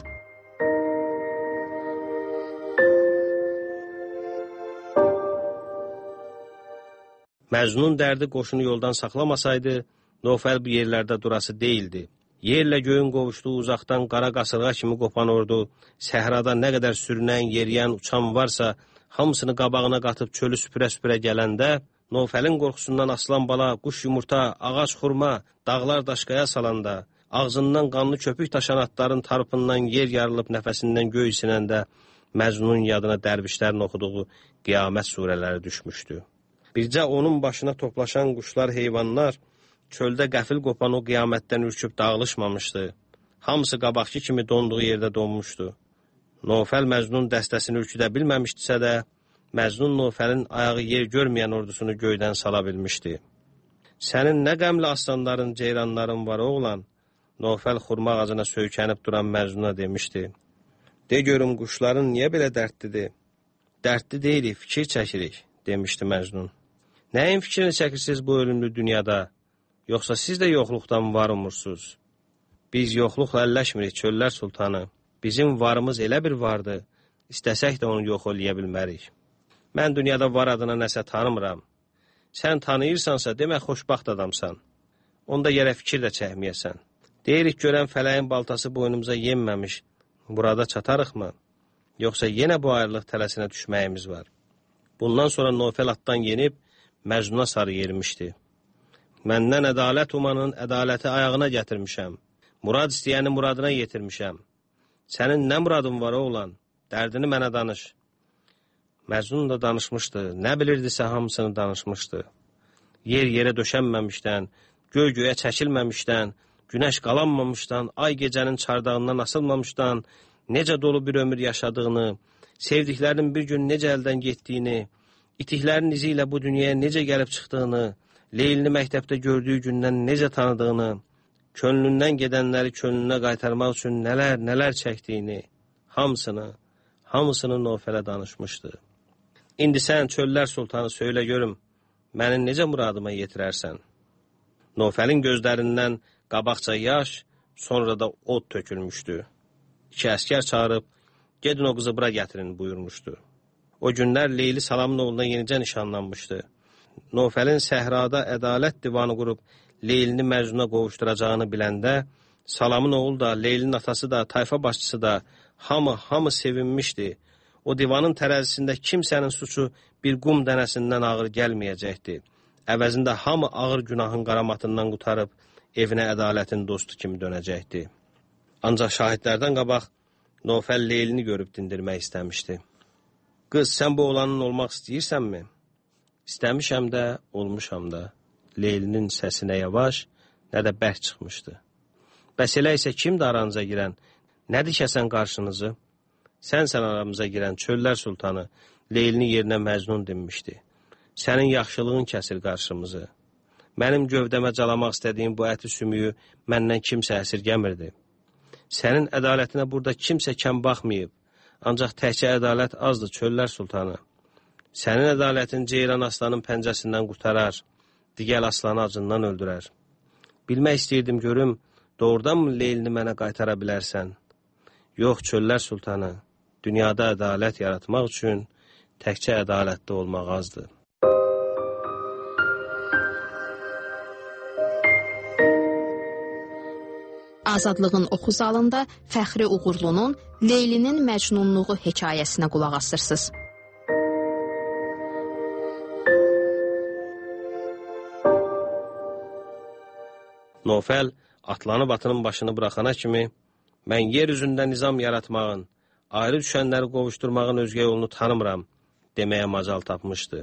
Speaker 5: Məcnun dərdi qoşunu yoldan saxlamasaydı, Nofəl bu yerlərdə durası deyildi. Yerlə göyün qovuşduğu uzaqdan qara qasırğa kimi qopan ordu, səhrada nə qədər sürünən, yeriyən, uçan varsa, hamısını qabağına qatıb çölü süpürə-süpürə gələndə, Nofəlin qorxusundan aslan bala, quş yumurta, ağac xurma, dağlar daşqaya salanda, ağzından qanlı köpük taşan atların tarpından yer yarılıb nəfəsindən göy isinəndə, Məcnunun yadına dərvişlərin oxuduğu qiyamət surələri düşmüşdü. Bircə onun başına toplaşan quşlar, heyvanlar, çöldə qəfil qopan o qiyamətdən ürküb dağılışmamışdı. Hamısı qabaqki kimi donduğu yerdə donmuşdu. Nofəl Məcnun dəstəsini ürküdə bilməmişdisə də, Məcnun Nofəlin ayağı yer görməyən ordusunu göydən sala bilmişdi. Sənin nə qəmli aslanların, ceyranların var oğlan, Nofəl xurma ağacına söykənib duran Məcnuna demişdi. De görüm quşların niyə belə dərdlidir? Dərdli deyilik, fikir çəkirik, demişdi Məcnun. Nəyin fikrini çəkirsiniz bu ölümlü dünyada? Yoxsa siz də yoxluqdan var umursuz? Biz yoxluqla əlləşmirik, çöllər sultanı. Bizim varımız elə bir vardı, istəsək də onu yox eləyə bilmərik. Mən dünyada var adına nəsə tanımıram. Sən tanıyırsansa, demək xoşbaxt adamsan. Onda yerə fikir də çəkməyəsən. Deyirik görən fələyin baltası boynumuza yenməmiş, burada çatarıqmı? Yoxsa yenə bu ayrılıq tələsinə düşməyimiz var. Bundan sonra Nofəl atdan yenib, Məcnuna sarı yermişdi. Məndən ədalət umanın ədaləti ayağına gətirmişəm. Murad istəyəni muradına yetirmişəm. Sənin nə muradın var oğlan? Dərdini mənə danış. Məcnun da danışmışdı. Nə bilirdisə hamısını danışmışdı. Yer yerə döşənməmişdən, göy göyə çəkilməmişdən, günəş qalanmamışdan, ay gecənin çardağından asılmamışdan, necə dolu bir ömür yaşadığını, sevdiklərinin bir gün necə əldən getdiyini, itiklərin izi ilə bu dünyaya necə gəlib çıxdığını, Leylini məktəbdə gördüyü gündən necə tanıdığını, könlündən gedənləri könlünə qaytarmaq üçün nələr çəkdiyini, hamısını Nofələ danışmışdı. İndi sən çöllər sultanı söylə görüm, məni necə muradıma yetirərsən? Nofəlin gözlərindən qabaqca yaş, sonra da od tökülmüşdü. 2 əskər çağırıb, gedin o qızı bura gətirin buyurmuşdu. O günlər Leyli Salamın oğluna yenicə nişanlanmışdı. Nofəlin səhrada ədalət divanı qurub Leylini Məcnuna qovuşturacağını biləndə, Salamın oğlu da, Leylinin atası da, tayfa başçısı da hamı sevinmişdi. O divanın tərəzisində kimsənin suçu bir qum dənəsindən ağır gəlməyəcəkdi. Əvəzində hamı ağır günahın qaramatından qutarıb evinə ədalətin dostu kimi dönəcəkdi. Ancaq şahidlərdən qabaq Nofəl Leylini görüb dindirmək istəmişdi. Qız, sən bu oğlanın olmaq istəyirsənmi? İstəmişəm də, olmuşam da. Leylinin səsi nə yavaş, nə də bərk çıxmışdı. Bəs elə isə kimdir aranıza girən? Nədir kəsən qarşınızı? Sənsən aramıza girən çöllər sultanı, Leylini yerinə Məcnun dinmişdi. Sənin yaxşılığın kəsir qarşımızı. Mənim gövdəmə calamaq istədiyim bu əti sümüyü məndən kimsə əsirgəmirdi. Sənin ədalətinə burada kimsə kəm baxmayıb, ancaq təkcə ədalət azdır çöllər sultanı. Sənin ədalətin Ceyran aslanın pəncəsindən qurtarar, digər aslanı acından öldürər. Bilmək istəyirdim görüm, doğrudanmı Leylini mənə qaytara bilərsən? Yox, çöllər sultanı, dünyada ədalət yaratmaq üçün təkcə ədalətli olmaq azdır.
Speaker 2: Azadlığın oxu zalında Fəxri Uğurlunun Leylinin Məcnunluğu hekayəsinə qulaq asırsınız.
Speaker 5: Nofəl atlanıb atının başını buraxana kimi, mən yer üzündə nizam yaratmağın, ayrı düşənləri qovuşturmağın özgə yolunu tanımıram, deməyə macal tapmışdı.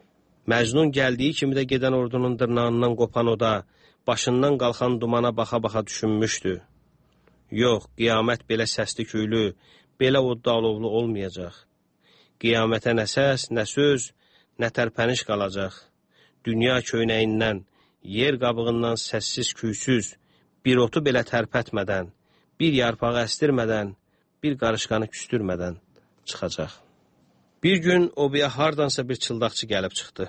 Speaker 5: Məcnun gəldiyi kimi də gedən ordunun dırnağından qopan oda, başından qalxan dumana baxa-baxa düşünmüşdü. Yox, qiyamət belə səsli küylü, belə odda alovlu olmayacaq. Qiyamətə nə səs, nə söz, nə tərpəniş qalacaq. Dünya köynəyindən, yer qabığından səssiz küysüz, bir otu belə tərpətmədən, bir yarpağı əstirmədən, bir qarışqanı küstürmədən çıxacaq. Bir gün obaya hardansa bir çıldaqçı gəlib çıxdı.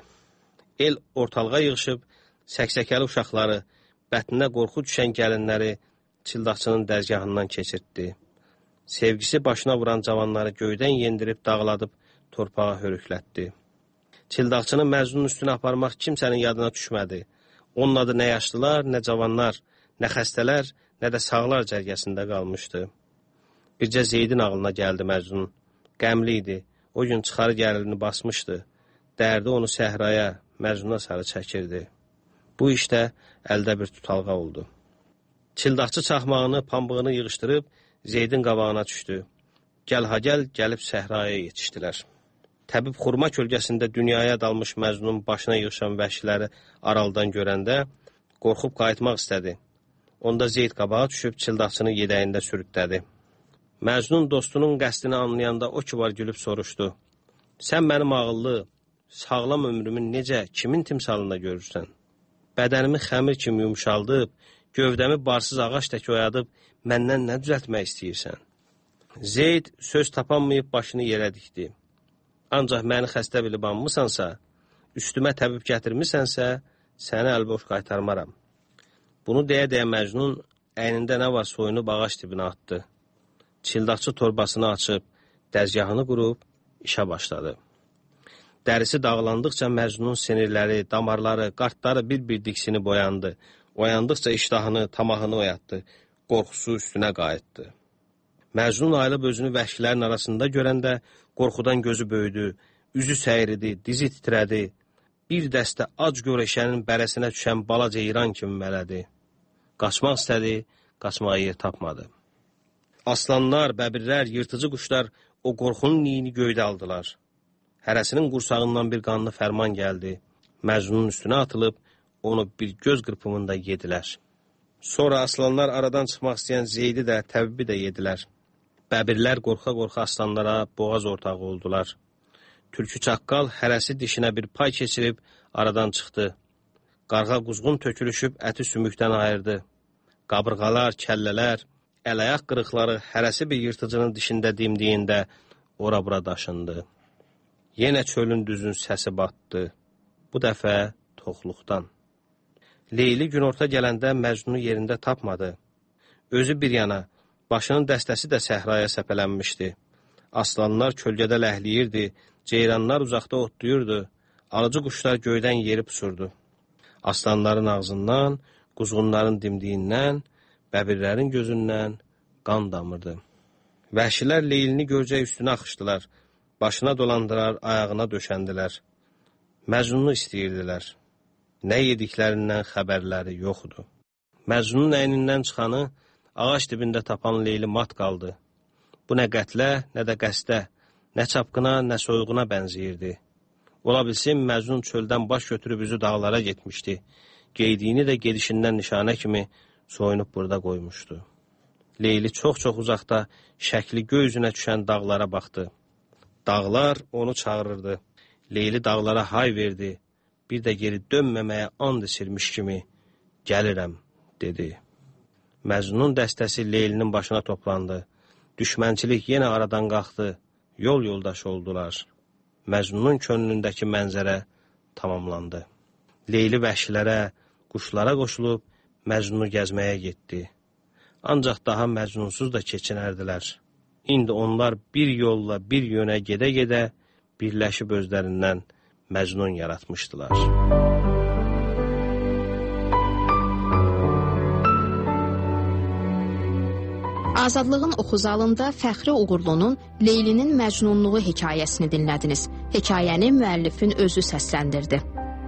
Speaker 5: El ortalığa yığışıb, səksəkəli uşaqları, bətninə qorxu düşən gəlinləri çıldaqçının dəzgahından keçirtdi. Sevgisi başına vuran cavanları göydən yendirib, dağladıb, torpağa hörüklətdi. Çıldaqçını Məcnunun üstünə aparmaq kimsənin yadına düşmədi. Onun adı nə yaşlılar, nə cavanlar, nə xəstələr, nə də sağlar cərgəsində qalmışdı. Bircə Zeydin ağlına gəldi Məcnun. Qəmli idi, o gün çıxarı gəlini basmışdı. Dərdi onu səhraya, Məcnuna sarı çəkirdi. Bu işdə əldə bir tutalğa oldu. Çıldaqçı çaxmağını, pambığını yığışdırıb Zeydin qabağına düşdü. Gəl, gəlib səhraya yetişdilər. Təbib xurma kölgəsində dünyaya dalmış Məcnunun başına yığışan vəhşiləri araldan görəndə qorxub qayıtmaq istədi. Onda Zeyd qabağa düşüb çıldaqçını yedəyində sürütlədi. Məcnun dostunun qəsdini anlayanda o ki var gülüb soruşdu. Sən mənim ağıllı, sağlam ömrümü necə, kimin timsalında görürsən? Bədənimi xəmir kimi yumşaldıb, gövdəmi barsız ağac tək oyadıb, məndən nə düzəltmək istəyirsən? Zeyd söz tapanmayıb başını yerə dikdi. Ancaq məni xəstə bilib anmısansa, üstümə təbib gətirmisənsə, səni əlboş qaytarmaram. Bunu deyə Məcnun əynində nə var soyunub ağac dibinə atdı. Çıldaqçı torbasını açıb, dəzgahını qurub, işə başladı. Dərisi dağlandıqca Məcnunun sinirləri, damarları, qartları bir-bir diksini boyandı. Oyandıqca iştahını, tamahını oyatdı. Qorxusu üstünə qayıtdı. Məcnun ayılıb özünü vəhşilərin arasında görəndə qorxudan gözü böyüdü, üzü səyridi, dizi titrədi. Bir dəstə ac görəşənin bərəsinə düşən bala ceyran kimi mələdi. Qaçmaq istədi, qaçmağa yer tapmadı. Aslanlar, bəbirlər, yırtıcı quşlar o qorxunun iyini göydə aldılar. Hərəsinin qursağından bir qanlı fərman gəldi. Məcnunun üstünə atılıb, onu bir göz qırpımında yedilər. Sonra aslanlar aradan çıxmaq istəyən Zeydi də, təbibi də yedilər. Bəbirlər qorxa-qorxa aslanlara boğaz ortağı oldular. Tülkü çaqqal hərəsi dişinə bir pay keçirib aradan çıxdı. Qarğa quzğun tökülüşüb əti sümükdən ayırdı. Qabırğalar, kəllələr, əl-ayaq qırıqları hərəsi bir yırtıcının dişində dimdiyində ora-bura daşındı. Yenə çölün düzün səsi batdı. Bu dəfə toxluqdan. Leyli günorta gələndə Məcnunu yerində tapmadı. Özü bir yana, başının dəstəsi də səhraya səpələnmişdi. Aslanlar kölgədə ləhliyirdi, ceyranlar uzaqda otlayırdı, alıcı quşlar göydən yerib uçurdu. Aslanların ağzından, quzğunların dimdiyindən, bəbirlərin gözündən qan damırdı. Vəhşilər Leylini görcək üstünə axışdılar, başına dolandırar, ayağına döşəndilər. Məcnunu istəyirdilər. Nə yediklərindən xəbərləri yoxdu. Məcnunun əynindən çıxanı ağac dibində tapan Leyli mat qaldı. Bu nə qətlə, nə də qəsdə, nə çapqına, nə soyuğuna bənziyirdi. Ola bilsin, Məcnun çöldən baş götürüb üzü dağlara getmişdi. Geydiyini də gedişindən nişanə kimi soyunub burada qoymuşdu. Leyli çox-çox uzaqda şəkli göy üzünə düşən dağlara baxdı. Dağlar onu çağırırdı. Leyli dağlara hay verdi. Bir də geri dönməməyə and içirmiş kimi gəlirəm, dedi. Məcnunun dəstəsi Leylinin başına toplandı. Düşmənçilik yenə aradan qalxdı. Yol yoldaşı oldular. Məcnunun könlündəki mənzərə tamamlandı. Leyli vəhşilərə, quşlara qoşulub Məcnunu gəzməyə getdi. Ancaq daha Məcnunsuz da keçinərdilər. İndi onlar bir yolla bir yönə gedə-gedə birləşib özlərindən Məcnun yaratmışdılar.
Speaker 2: Azadlığın Oxu zalında Fəxri Uğurlunun Leylinin Məcnunluğu hekayəsini dinlədiniz. Hekayəni müəllifin özü səsləndirdi.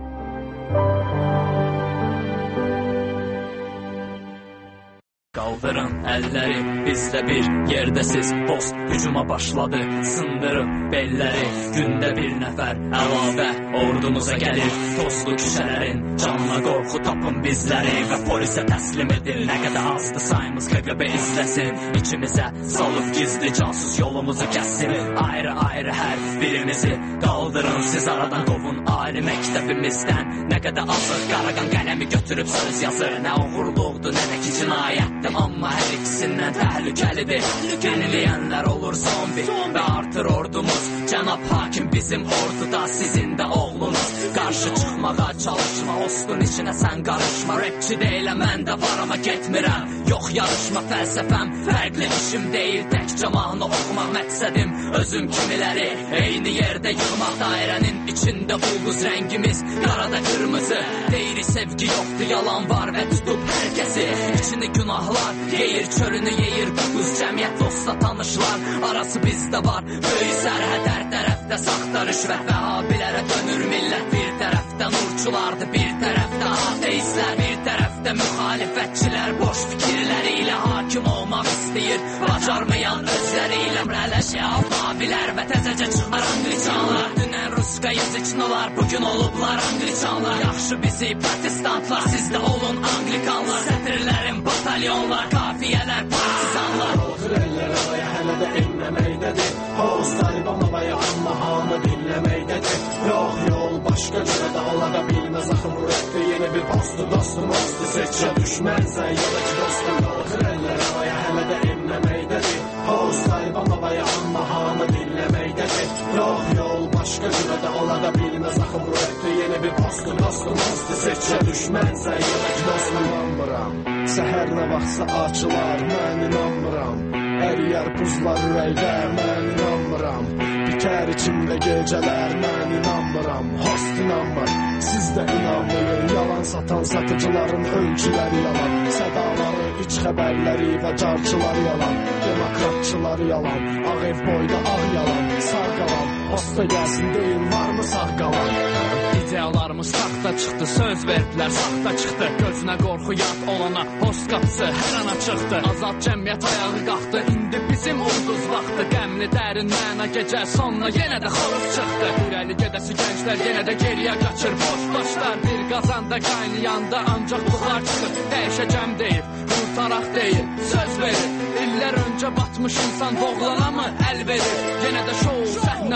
Speaker 6: Qaldırın əlləri, bizdə bir yerdəsiz. Post hücuma başladı, sındırıb belləri. Gündə bir nəfər əlavə ordunuza gəlir. Tozlu küçələrin canla qorxu tapın bizləri və polisə təslim edin. Nə qədər azdı sayımız KGB izləsin. İçimizə salıb gizli cansız yolumuzu kəssin. Ayrı-ayrı hər birimizi qaldırın, siz aradan qovun ali məktəbimizdən. Nə qədər azıq qaraqan qələmi götürüb söz yazır. Nə uğurluqdur, nə də ki cinayətdir. Amma hər ikisindən təhlükəlidir. Yeniləyənlər olur zombi və artır ordumuz. Cənab hakim bizim orduda, sizin də oğlunuz. Qarşı çıxmağa çalışma, ostun içinə sən qarışma. Rapçi deyiləm, mən də var amma getmirəm. Yox yarışma, fəlsəfəm fərqli işim deyil. Təkcə mahnı oxumaq məqsədim, özüm kimiləri eyni yerdə yığmaq. Dairənin içində ulduz rəngimiz, qarada qırmızı. Deyirik sevgi yoxdur, yalan var və tutub hər kəsi. İçini günahlar yeyir, çölünü yeyir quduz. Cəmiyyət dostla tanışlar, arası bizdə var. Böyük sərhəd hər tərəfdə saxta rüşvət və abilərə dönür millət. Bir tərəfdə nurçulardır, bir tərəfdə ateistlər. Bir tərəfdə müxalifətçilər boş fikirləri ilə hakim olmaq istəyir. Bacarmayan özləri ilə rələşə abilər və təzəcə çıxar angliçanlar. Dünən ruska yazıçnolar, bugün olublar angliçanlar. Yaxşı bizi protestantlar, siz də olun anglikanlar. Sətirlərin batalyonlar, kafiyələr, partizanlar. Otur əllər havaya, hələ də enməməkdədir. Hovuz Taliban havaya, amma hamı dinləməkdədir. Yox yol, başqa cürə də ola da bilməz. Axı bu rəqdə yeni bir postu, dostum ostu. Seçə düşmənsən, ya da ki dostum. Otur əllər havaya, hələ də enməməkdədir. Hovuz Taliban havaya, amma hamı dinləməkdədir. Yox yol, başqa cürə də ola da bilməz. Axı bu rəqdə yeni bir postu, dostum ostu. Seçə düşmənsən, ya da ki dostum. İnanmıram, səhər nə vaxtsa açılar, mən inanmıram. Əriyər buzlar ürəkdə, mən inanmıram. Bitər içimdə gecələr, mən inanmıram. Host inanmır, siz də inanmayın. Yalan satan satıcıların ölçüləri yalan. Sədaları, iç xəbərləri və carçılar yalan. Demokratçılar yalan, ağ ev boyda ağ yalan. Sağ qalan, hosta gəlsin deyin, varmı sağ qalan? İdealarımız saxta çıxdı, söz verdilər, saxta çıxdı. Gözünə qorxu yad olana, host qapısı hər an açıqdı. Azad cəmiyyət ayağı qalxdı, indi bizim ulduz vaxtı. Qəmli dərin məna gecə sonuna yenə də xoruz çıxdı. İrəli gedəsi gənclər yenə də geriyə qaçır. Boş başlar bir qazanda qaynayanda ancaq buxar çıxır. Dəyişəcəm deyir, qurtaraq deyir, söz verir. İllər öncə batmış insan doğulana mı əl verir? Yenə də şou, səhnə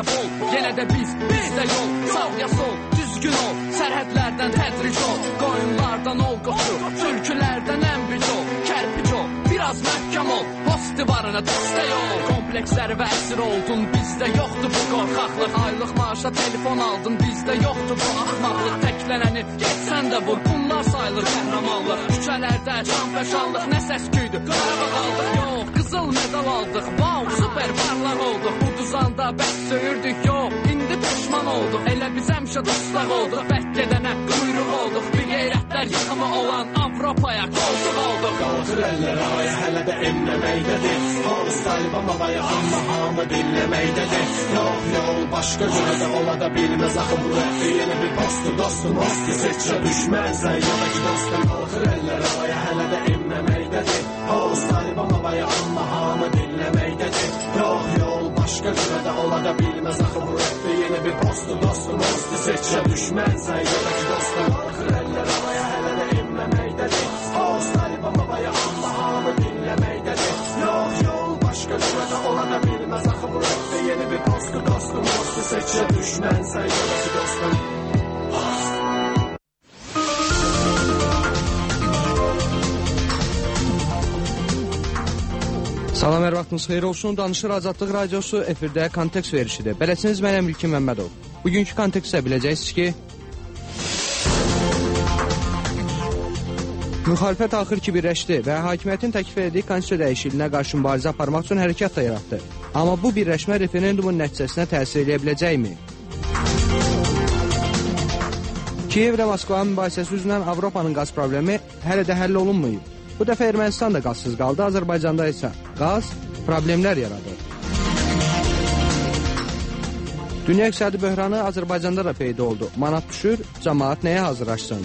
Speaker 6: yenə bol, yenə də bizdə yol, sağ ya sol, düzgün ol, sərhədlərdən tədric ol, qoyunlardan ol qoçu, türkülərdən ənbic ol, kərpic ol, biraz məhkəm ol, post divarına dəstək ol. Kompleksləri və əsir oldun, bizdə yoxdur bu qorxaqlıq, aylıq maaşa telefon aldın, bizdə yoxdur bu axmaqlıq, təklənəni geçsən də vur, bunlar sayılır qəhrəmanlıq, küçələrdə canfəşanlıq, nə səsküydü, Qarabağ aldıq, yox, qızıl medal aldıq, wow, super parlaq olduq, uduzanda bəs söyürdük, yox, indi peşman olduq, elə biz həmişə dostaq olduq, bək gedənə quyruq olduq, bir qeyrətlər yıxımı olan Avropaya qoltuq olduq.
Speaker 7: Qalxır əllər havaya, hələ də enməməkdədir, Horus Taliban havaya, amma hamı dinləməkdədir, yox, yol başqa cürə də ola da bilməz, axı bu rəfti yeni bir postu, dostum, ostu, seçə düşməzsən, yola ki dostum. Qalxır əllər havaya, hələ də enməməkdədir, Horus Taliban havaya, amma hamı dinləməkdədir, yox, yol başqa cürə də ola da bilməz, axı bu rəfti yeni bir postu, dostum, ostu, seçə düşməzsən, yola ki dostum. Qalxır əllər havaya, hələ də enməməkdədir, Horus Taliban havaya, amma hamı dinləməkdədir, yox, yol başqa cürə də ola da bilməz, axı bu rəfti yeni bir postu, dostum, ostu, seçə düşməzsən, yola ki dostum.
Speaker 8: Salam, hər vaxtınız xeyir olsun. Danışır Azadlıq Radiosu, efirdə kontekst verişidir. Beləsiniz, mənəm İlkin Məmmədov. Bugünkü kontekstdə biləcəksiniz ki, müxalifət axır ki birləşdi və hakimiyyətin təklif etdiyi konstitusiya dəyişikliyinə qarşı mübarizə aparmaq üçün hərəkat da yaratdı. Amma bu birləşmə referendumun nəticəsinə təsir edə biləcəkmi? Kiyev və Moskvanın mübahisəsi üzrən Avropanın qaz problemi hələ də həll olunmayıb. Bu dəfə Ermənistan da qazsız qaldı, Azərbaycanda isə qaz problemlər yaradır. Dünya iqtisadi böhranı Azərbaycanda da peyda oldu. Manat düşür, cəmaat nəyə hazırlaşsın?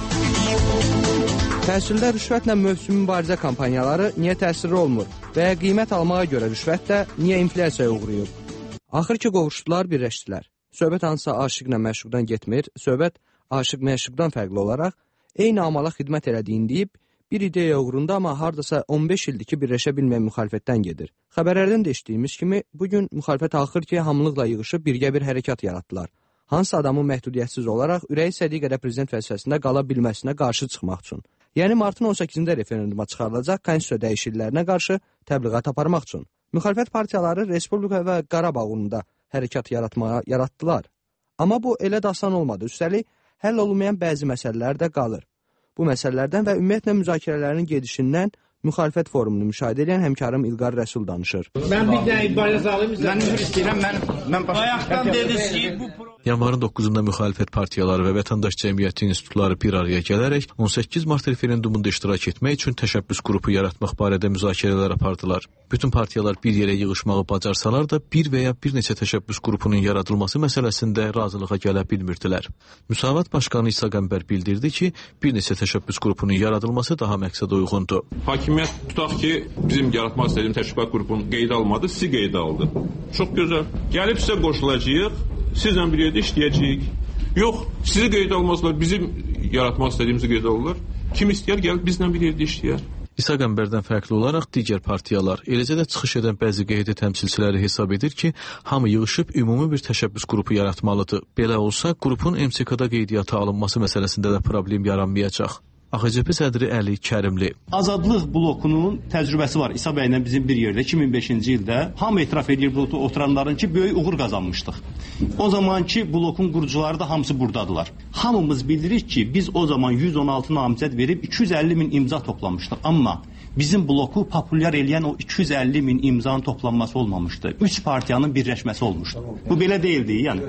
Speaker 8: Təhsildə rüşvətlə mövsüm mübarizə kampanyaları niyə təsirli olmur və qiymət almağa görə rüşvət də niyə inflyasiyaya uğrayıb? Axır ki qovuşdular, birləşdilər. Söhbət hansısa aşiqlə məşuqdan getmir, söhbət aşiq məşuqdan fərqli olaraq eyni amala xidmət elədiyini deyib, bir ideya uğrunda amma hardasa 15 ildir ki birləşə bilməyən müxalifətdən gedir. Xəbərlərdən də eşitdiyimiz kimi bugün müxalifət axır ki hamılıqla yığışıb birgə bir hərəkat yaratdılar. Hansı adamın məhdudiyyətsiz olaraq ürəyi istədiyi qədər prezident vəzifəsində qala bilməsinə qarşı çıxmaq üçün. Yəni martın 18-də referenduma çıxarılacaq konstitusiya dəyişikliklərinə qarşı təbliğat aparmaq üçün. Müxalifət partiyaları Respublika və Qarabağ uğrunda hərəkat yaratdılar. Amma bu elə də asan olmadı. Üstəlik, həll olunmayan bəzi məsələlər də qalır. Bu məsələlərdən və ümumiyyətlə müzakirələrin gedişindən müxalifət forumunu müşahidə edən həmkarım İlqar Rəsul danışır. Mən bir dənə ibarət alayım, mən istəyirəm, mən bayaqdan dediniz ki, bu
Speaker 9: Yanvarın 9-da müxalifət partiyaları və vətəndaş cəmiyyəti institutları bir araya gələrək 18 mart referendumunda iştirak etmək üçün təşəbbüs qrupu yaratmaq barədə müzakirələr apardılar. Bütün partiyalar bir yerə yığışmağı bacarsalar da bir və ya bir neçə təşəbbüs qrupunun yaradılması məsələsində razılığa gələ bilmirdilər. Müsavat başqanı İsa Qəmbər bildirdi ki, bir neçə təşəbbüs qrupunun yaradılması daha məqsədə uyğundur.
Speaker 10: Hakimiyyət tutaq ki, bizim yaratmaq istədiyim təşkilat qrupunu qeydə almadı, sizi qeydə aldı. Çox gözəl. Gəlib sizə qoşulacağıq, sizlə bir yerdə işləyəcəyik. Yox, sizi qeydə almazlar, bizim yaratmaq istədiyimizi qeydə alırlar. Kim istəyər, gəlib bizlə bir yerdə işləyər. İsa Qəmbərdən fərqli olaraq digər partiyalar, eləcə də çıxış edən bəzi qeydi təmsilçiləri hesab edir ki, hamı yığışıb ümumi bir təşəbbüs qrupu yaratmalıdır. Belə olsa, qrupun MSK-da qeydiyyata alınması məsələsində də problem yaranmayacaq. AXCP sədri Əli Kərimli.
Speaker 3: Azadlıq blokunun təcrübəsi var. İsa bəylə bizim bir yerdə 2005-ci ildə hamı etiraf edir blokda oturanların ki, böyük uğur qazanmışdıq. O zamanki blokun qurucuları da hamısı buradadılar. Hamımız bilirik ki, biz o zaman 116 namizəd verib 250 min imza toplamışdıq. Amma bizim bloku populyar eləyən o 250 min imzanın toplanması olmamışdı. 3 partiyanın birləşməsi olmuşdu. Bu belə deyildi, yəni.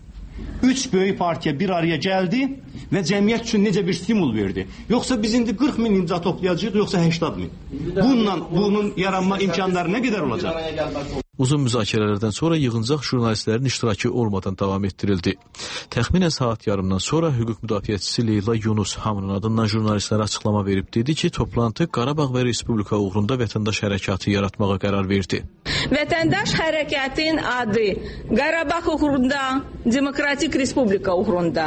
Speaker 3: 3 böyük partiya bir araya gəldi və cəmiyyət üçün necə bir stimul verdi. Yoxsa biz indi 40 min imza toplayacağıq, yoxsa 80 min. Bunun yaranma imkanları nə qədər olacaq?
Speaker 9: Uzun müzakirələrdən sonra yığıncaq jurnalistlərin iştirakı olmadan davam etdirildi. Təxminən saat yarımdan sonra hüquq müdafiəçisi Leyla Yunus hamının adından jurnalistlərə açıqlama verib dedi ki, toplantı Qarabağ və Respublika uğrunda vətəndaş hərəkatı yaratmağa qərar verdi.
Speaker 11: Vətəndaş hərəkatın adı Qarabağ uğrunda, Demokratik Respublika uğrunda.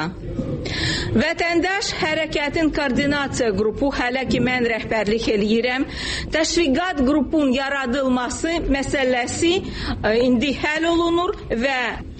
Speaker 11: Vətəndaş hərəkatın koordinasiya qrupu hələ ki mən rəhbərlik eləyirəm. Təşviqat qrupun yaradılması məsələsi indi həll olunur və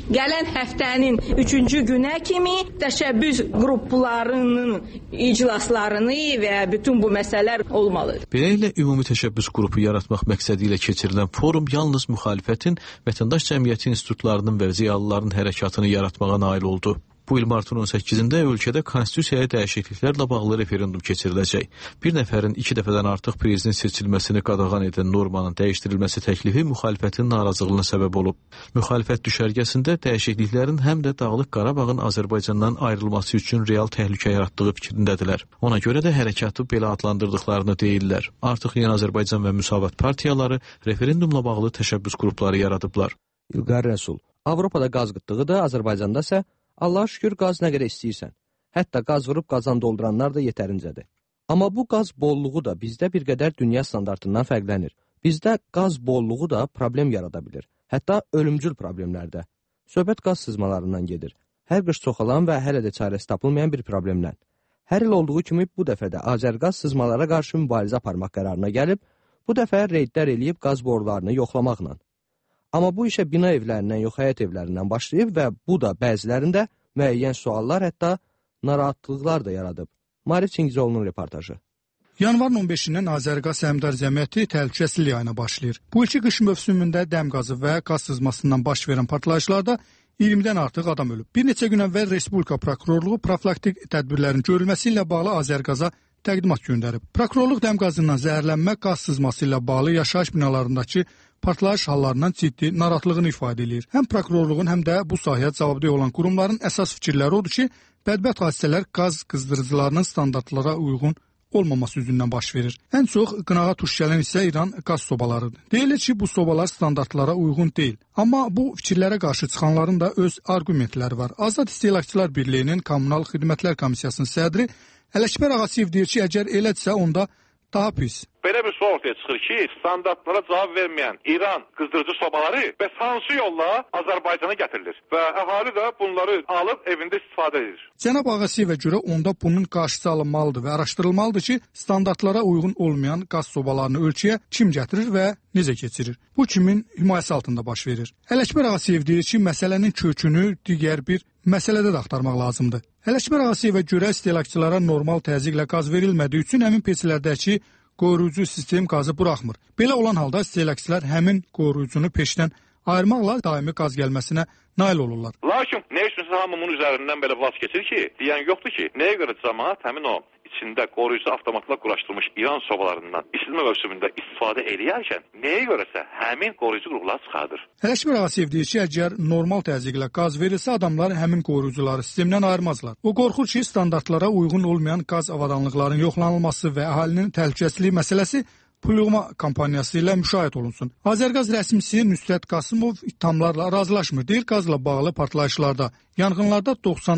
Speaker 11: gələn həftənin 3-cü günə kimi təşəbbüs qruplarının iclaslarını və bütün bu məsələlər olmalıdır.
Speaker 9: Beləliklə, ümumi təşəbbüs qrupu yaratmaq məqsədi ilə keçirilən forum yalnız müxalifətin, vətəndaş cəmiyyəti institutlarının və ziyalıların hərəkatını yaratmağa nail oldu. Bu il martın 18-də ölkədə konstitusiyaya dəyişikliklərlə bağlı referendum keçiriləcək. Bir nəfərin 2 dəfədən artıq prezident seçilməsini qadağan edən normanın dəyişdirilməsi təklifi müxalifətin narazılığına səbəb olub. Müxalifət düşərgəsində dəyişikliklərin həm də Dağlıq Qarabağın Azərbaycandan ayrılması üçün real təhlükə yaratdığı fikrindədirlər. Ona görə də hərəkatı belə adlandırdıqlarını deyirlər. Artıq Yeni Azərbaycan və Müsavat partiyaları referendumla bağlı təşəbbüs qrupları yaradıblar.
Speaker 8: İlqar Rəsul, Avropada qaz qıtlığı da, Azərbaycanda isə Allaha şükür qaz nə qədər istəyirsən. Hətta qaz vurub qazan dolduranlar da yetərincədir. Amma bu qaz bolluğu da bizdə bir qədər dünya standartından fərqlənir. Bizdə qaz bolluğu da problem yarada bilir. Hətta ölümcül problemlərdə. Söhbət qaz sızmalarından gedir. Hər qış çoxalan və hələ də çarəsi tapılmayan bir problemdən. Hər il olduğu kimi bu dəfə də Azərqaz sızmalara qarşı mübarizə aparmaq qərarına gəlib, bu dəfə reydlər eləyib qaz borularını yoxlamaqla. Amma bu işə bina evlərindən yox, həyət evlərindən başlayıb və bu da bəzilərində müəyyən suallar, hətta narahatlıqlar da yaradıb. Marif Çingizoğlu'nun reportajı.
Speaker 12: Yanvarın 15-dən Azərqaz Səhmdar Cəmiyyəti təhlükəsizlik ayına başlayır. Bu ilki qış mövsümündə dəm qazı və qaz sızmasından baş verən partlayışlarda 20-dən artıq adam ölüb. Bir neçə gün əvvəl Respublika Prokurorluğu profilaktik tədbirlərin görülməsi ilə bağlı Azərqaza təqdimat göndərib. Prokurorluq dəm qazından zəhərlənmə, qaz sızması ilə bağlı yaşayış binalarındakı partlayış hallarından ciddi narahatlığını ifadə edir. Həm prokurorluğun, həm də bu sahəyə cavabdeh olan qurumların əsas fikirləri odur ki, bədbəxt hadisələr qaz qızdırıcılarının standartlara uyğun olmaması üzündən baş verir. Ən çox qınağa tuş gələn isə İran qaz sobalarıdır. Deyilir ki, bu sobalar standartlara uyğun deyil. Amma bu fikirlərə qarşı çıxanların da öz arqumentləri var. Azad İstehlakçılar Birliyinin Kommunal Xidmətlər Komissiyasının sədri Ələkbər Ağasiyev deyir ki, əgər elədirsə, onda daha pis.
Speaker 13: Belə bir sual ortaya çıxır ki, standartlara cavab verməyən İran qızdırıcı sobaları bəs hansı yolla Azərbaycana gətirilir və əhali də bunları alıb evində istifadə edir.
Speaker 12: Cənab Ağasiyevə görə onda bunun qarşısı alınmalıdır və araşdırılmalıdır ki, standartlara uyğun olmayan qaz sobalarını ölkəyə kim gətirir və necə keçirir? Bu kimin himayəsi altında baş verir? Ələkbər Ağasiyev deyir ki, məsələnin kökünü digər bir məsələdə də axtarmaq lazımdır. Ələkbər Ağasiyevə görə istehlakçılara normal təzyiqlə qaz verilmədiyi üçün həmin peçlərdəki qoruyucu sistem qazı buraxmır. Belə olan halda istehlakçılar həmin qoruyucunu peşdən ayırmaqla daimi qaz gəlməsinə nail olurlar.
Speaker 13: Lakin nə üçünsə hamımın üzərindən belə vaz keçir ki, deyən yoxdur ki, nəyə görə cəmaət həmin o içində qoruyucu avtomatla quraşdırılmış İran sobalarından isitmə mövsümündə istifadə edərkən nəyə görəsə həmin qoruyucu qruplar çıxardır.
Speaker 12: Ələkbər Ağasiyev deyir ki, əgər normal təzyiqlə qaz verilsə, adamlar həmin qoruyucuları sistemdən ayırmazlar. O qorxur ki, standartlara uyğun olmayan qaz avadanlıqlarının yoxlanılması və əhalinin təhlükəsizliyi məsələsi Puluma kampaniyası ilə müşahidə olunsun. Azərqaz rəsmisi Nüsrət Qasımov ittihamlarla razılaşmır. Deyir, qazla bağlı partlayışlarda, yanğınlarda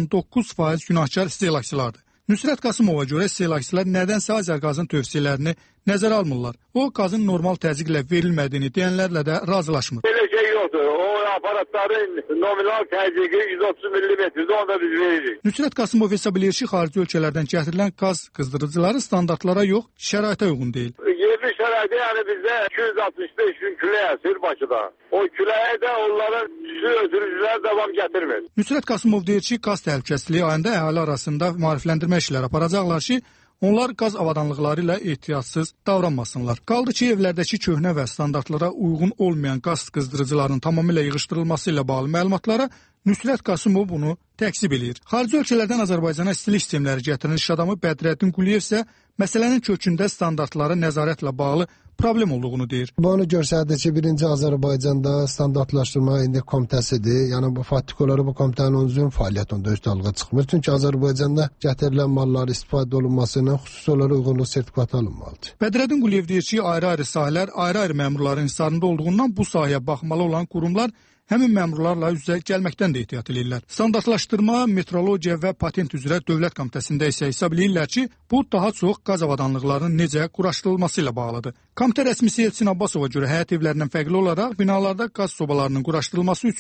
Speaker 12: 99% günahkar istehlakçılardır. Nüsrət Qasımova görə istehlakçılar nədənsə Azərqazın tövsiyələrini nəzərə almırlar. O, qazın normal təzyiqlə verilmədiyini deyənlərlə də razılaşmır.
Speaker 14: Belə şey yoxdur. O aparatların nominal təzyiqi 130 mm-də onda biz veririk.
Speaker 12: Nüsrət Qasımov hesab edir ki, xarici ölkələrdən gətirilən qaz qızdırıcıları standartlara yox, şəraitə uyğun deyil.
Speaker 14: Yerli şəraitə yəni bizdə 265 gün külək əsir Bakıda. O küləyə də onların su ötürücülər davam gətirmir.
Speaker 12: Nüsrət Qasımov deyir ki, qaz təhlükəsizliyi ayında əhali arasında maarifləndirmə işləri aparacaqlar ki, onlar qaz avadanlıqları ilə ehtiyatsız davranmasınlar. Qaldı ki, evlərdəki köhnə və standartlara uyğun olmayan qaz qızdırıcılarının tamamilə yığışdırılması ilə bağlı məlumatlara Nüsrət Qasımov bunu təksib edir. Xarici ölkələrdən Azərbaycana istilik sistemləri gətirilən iş adamı Bədrəddin Quliyev isə məsələnin kökündə standartlara nəzarətlə bağlı problem olduğunu deyir.
Speaker 15: Bunu göstərdi ki, birinci Azərbaycanda standartlaşdırma indi komitəsidir. Yəni bu faktikaları bu komitənin özünün fəaliyyətində öz dalğa çıxmır. Çünki Azərbaycanda gətirilən mallar istifadə olunmasına xüsusi olaraq uyğunluq sertifikatı alınmalıdır.
Speaker 12: Bədrəddin Quliyev deyir ki, ayrı-ayrı sahələr ayrı-ayrı məmurların inhisarında olduğundan bu sahəyə baxmalı olan qurumlar həmin məmurlarla üz-üzə gəlməkdən də ehtiyat edirlər. Standartlaşdırma, metrologiya və patent üzrə Dövlət Komitəsində isə hesab edirlər ki, bu daha çox qaz avadanlıqlarının necə quraşdırılması ilə bağlıdır. Komitə rəsmisi Elçin Abbasova görə həyət evlərindən fərqli olaraq binalarda qaz sobalarının quraşdırılması üçün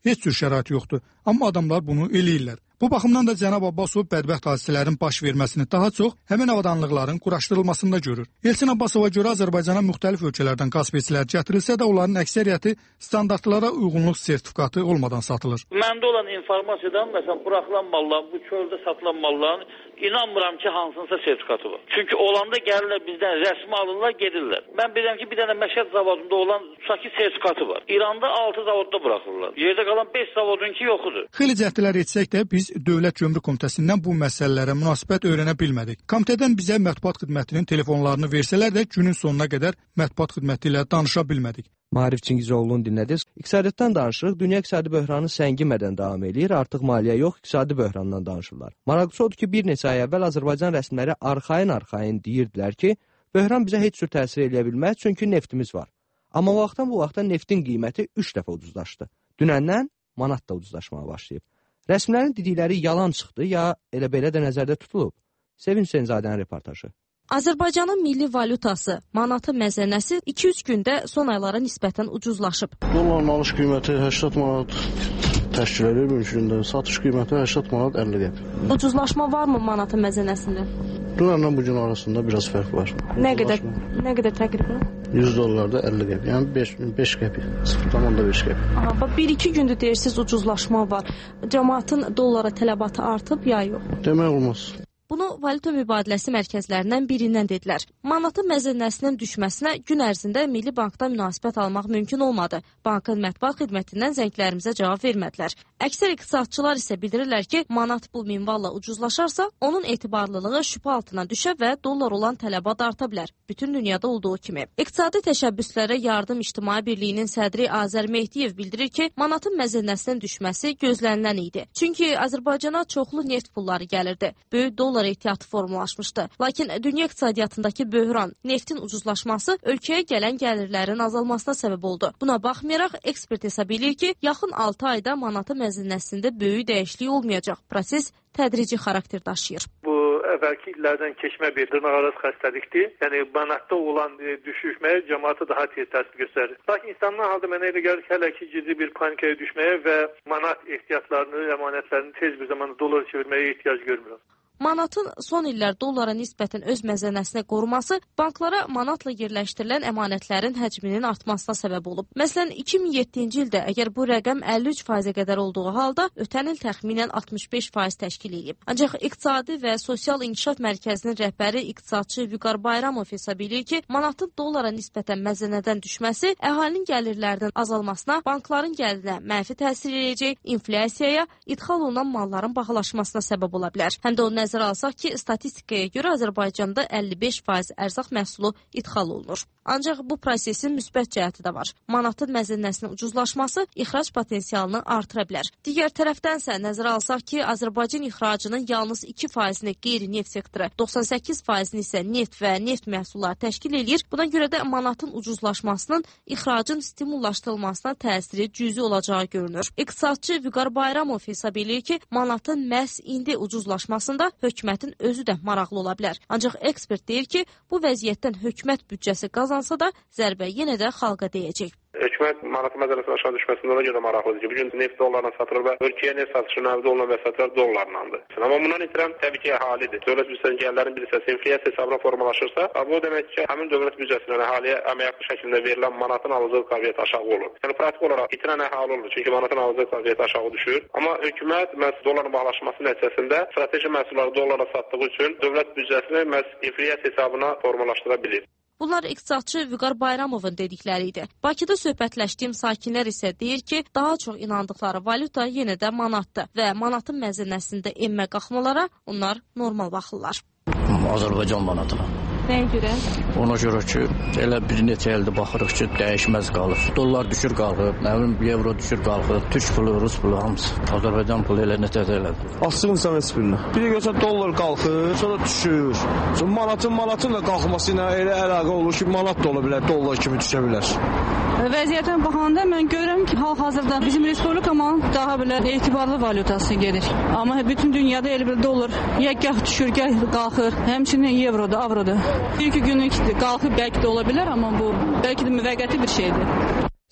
Speaker 12: heç cür şərait yoxdur. Amma adamlar bunu eləyirlər. Bu baxımdan da cənab Abbasov bədbəxt hadisələrin baş verməsini daha çox həmin avadanlıqların quraşdırılmasında görür. Elçin Abbasova görə Azərbaycana müxtəlif ölkələrdən qaz peçlər gətirilsə də onların əksəriyyəti standartlara uyğunluq sertifikatı olmadan satılır.
Speaker 16: Məndə olan informasiyadan məsələn buraxılan malların, bu çöldə satılan malların inanmıram ki, hansınsa sertifikatı var. Çünki olanda gəlirlər bizdən rəsmi alırlar, gedirlər. Mən bilirəm ki, bir dənə Məşəd zavodunda olan Şaki sertifikatı var. İranda 6 zavodda buraxırlar. Yerdə qalan 5 zavodunki yoxudur.
Speaker 12: Xeyli cəhdlər etsək də biz Dövlət Gömrük Komitəsindən bu məsələlərə münasibət öyrənə bilmədik. Komitədən bizə mətbuat xidmətinin telefonlarını versələr də günün sonuna qədər mətbuat xidməti ilə danışa bilmədik.
Speaker 8: Maarif Çingizoğlu'nun dinlədiniz. İqtisadiyyatdan danışırıq. Dünya iqtisadi böhranı səngimədən davam edir. Artıq maliyyə yox, iqtisadi böhrandan danışırlar. Maraqlısı odur ki, bir neçə ay əvvəl Azərbaycan rəsmiləri arxayın deyirdilər ki, böhran bizə heç cür təsir edə bilməz, çünki neftimiz var. Amma vaxtdan bu vaxtda neftin qiyməti 3 dəfə ucuzlaşdı. Dünəndən manat da ucuzlaşmağa başlayıb. Rəsmilərin dedikləri yalan çıxdı, ya elə belə də nəzərdə tutulub? Sevinç Senzadənin reportajı.
Speaker 17: Azərbaycanın milli valutası, manatın məzənəsi 2-3 gündə son aylara nisbətən ucuzlaşıb.
Speaker 18: Dolların alış qiyməti 80 manat təşkil edir bir gündə, satış qiyməti 80 manat 50 qəpik.
Speaker 17: Ucuzlaşma varmı manatın məzənəsində?
Speaker 18: Dünənlə bugün arasında biraz fərq var.
Speaker 17: Nə qədər təqribən?
Speaker 18: 100 dollarda 50 qəpik, yəni 5 qəpik, 0,5 qəpik.
Speaker 17: Aha, 1-2 gündür deyirsiniz ucuzlaşma var. Cəmaatın dollara tələbatı artıb ya yox?
Speaker 18: Demək olmaz.
Speaker 17: Bunu valyuta mübadiləsi mərkəzlərindən birindən dedilər. Manatın məzənəsinin düşməsinə gün ərzində Milli Bankdan münasibət almaq mümkün olmadı. Bankın mətbuat xidmətindən zənglərimizə cavab vermədilər. Əksər iqtisadçılar isə bildirirlər ki, manat bu minvalla ucuzlaşarsa, onun etibarlılığı şübhə altına düşə və dollar olan tələbat arta bilər. Bütün dünyada olduğu kimi. İqtisadi təşəbbüslərə yardım İctimai Birliyinin sədri Azər Mehdiyev bildirir ki, manatın məzənəsinin düşməsi gözlənilən idi. Çünki Azərbaycana çoxlu neft pulları gəlirdi. Böyük dollar ehtiyatı formalaşmışdı. Lakin dünya iqtisadiyyatındakı böhran, neftin ucuzlaşması ölkəyə gələn gəlirlərin azalmasına səbəb oldu. Buna baxmayaraq, ekspert hesab edir ki, yaxın 6 ayda manatın məzənəsində böyük dəyişiklik olmayacaq. Proses tədrici xarakter daşıyır.
Speaker 19: Bu əvvəlki illərdən keçmə bir dırnaqarası xəstəlikdir. Yəni manatda olan düşüşməyə cəmaata daha tez təsir göstərir. Lakin insanlar halda mənə elə gəlir ki, hələ ki ciddi bir panikaya düşməyə və manat ehtiyatlarını, əmanətlərini tez bir zamanda dolara çevirməyə ehtiyac görmür.
Speaker 17: Manatın son illər dollara nisbətən öz məzənəsini qoruması banklara manatla yerləşdirilən əmanətlərin həcminin artmasına səbəb olub. Məsələn, 2007-ci ildə əgər bu rəqəm 53%-ə qədər olduğu halda, ötən il təxminən 65% təşkil edib. Ancaq İqtisadi və Sosial İnkişaf Mərkəzinin rəhbəri iqtisadçı Vüqar Bayramov hesab edir ki, manatın dollara nisbətən məzənədən düşməsi əhalinin gəlirlərdən azalmasına, bankların gəlirinə mənfi təsir edəcək, inflyasiyaya, idxal olunan malların bahalaşmasına səbəb ola bilər. Həm də o nəzərə alsaq ki, statistikaya görə Azərbaycanda 55% ərzaq məhsulu idxal olunur. Ancaq bu prosesin müsbət cəhəti də var. Manatın məzənəsinin ucuzlaşması ixrac potensialını artıra bilər. Digər tərəfdənsə nəzərə alsaq ki, Azərbaycan ixracının yalnız 2%-ni qeyri-neft sektoru, 98%-ni isə neft və neft məhsulları təşkil edir. Buna görə də manatın ucuzlaşmasının ixracın stimullaşdırılmasına təsiri cüzi olacağı görünür. İqtisadçı Vüqar Bayramov hesab edir ki, manatın məhz indi ucuzlaşmasında hökumətin özü də maraqlı ola bilər. Ancaq ekspert deyir ki, bu vəziyyətdən hökumət büdcəsi qazansa da zərbə yenə də xalqa dəyəcək.
Speaker 20: Hökumət manatın məzənəsinin aşağı düşməsində ona görə maraqlıdır. Bugün neft dollarla satılır və ölkəyə neft satışı nəvdə olunan vəsatlar dollarlandır. Amma bundan itirəm təbii ki, əhalidir. Dövlət büdcəsinin gəlirlərin bir hissəsi inflyasiya hesabına formalaşırsa, bu demək ki, həmin dövlət büdcəsindən əhaliyə əməkli şəkildə verilən manatın alıcılıq qabiliyyəti aşağı olur. Yəni praktik olaraq itirən əhali olur, çünki manatın alıcılıq qabiliyyəti aşağı düşür. Amma hökumət məhz dolların bahalaşması nəticəsində strateji məhsulları dollara satdığı üçün dövlət büdcəsini məhz inflyasiya hesabına formalaşdıra bilir.
Speaker 17: Bunlar iqtisadçı Vüqar Bayramovun dedikləri idi. Bakıda söhbətləşdiyim sakinlər isə deyir ki, daha çox inandıqları valyuta yenə də manatdır və manatın məzənəsində enmə qalxmalara onlar normal baxırlar.
Speaker 21: Azərbaycan manatına.
Speaker 17: Nəyə görə?
Speaker 21: Ona görə ki, elə bir neçə ildir baxırıq ki, dəyişməz qalır. Dollar düşür qalxır, nə bilim, euro düşür qalxır, türk pulu, rus pulu hamısı. Azərbaycan pulu elə necə elədir.
Speaker 22: Açıq insan heç bilinə. Bir görsən dollar qalxır, sonra düşür. Sonra manatın da qalxması ilə elə əlaqə olur ki, manat da ola bilər, dollar kimi düşə bilər.
Speaker 23: Vəziyyətə baxanda mən görürəm ki, hal-hazırda bizim respublikamın daha belə etibarlı valyutası gedir. Amma bütün dünyada elə bir dollar ya gah düşür, gah qalxır. Həmçinin evroda, avroda. Bir-iki günlük qalxıb bəlkə də ola bilər, amma bu bəlkə də müvəqqəti bir şeydir.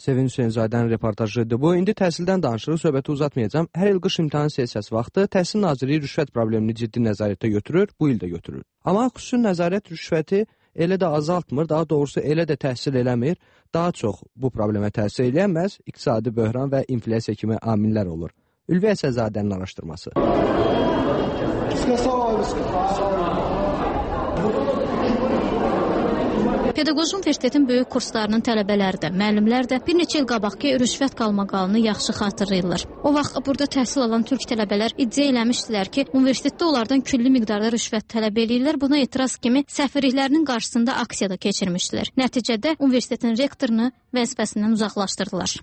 Speaker 8: Sevin Hüseynzadənin reportajıdır bu. İndi təhsildən danışırıq, söhbəti uzatmayacağam. Hər il qış imtahan sessiyası vaxtı Təhsil Nazirliyi rüşvət problemini ciddi nəzarətə götürür, bu il də götürür. Amma xüsusi nəzarət rüşvəti elə də azaltmır, daha doğrusu elə də təhsil eləmir. Daha çox bu problemə təsir edən məhz iqtisadi böhran və inflyasiya kimi amillər olur. Ülvi Əsədzadənin araşdırması.
Speaker 1: Pedaqoji Universitetin böyük kurslarının tələbələri də, müəllimlər də bir neçə il qabaqki rüşvət qalmaqalını yaxşı xatırlayırlar. O vaxt burada təhsil alan türk tələbələr iddia eləmişdilər ki, universitetdə onlardan külli miqdarda rüşvət tələb eləyirlər. Buna etiraz kimi səfirliklərinin qarşısında aksiyada keçirmişdilər. Nəticədə universitetin rektorunu vəzifəsindən uzaqlaşdırdılar.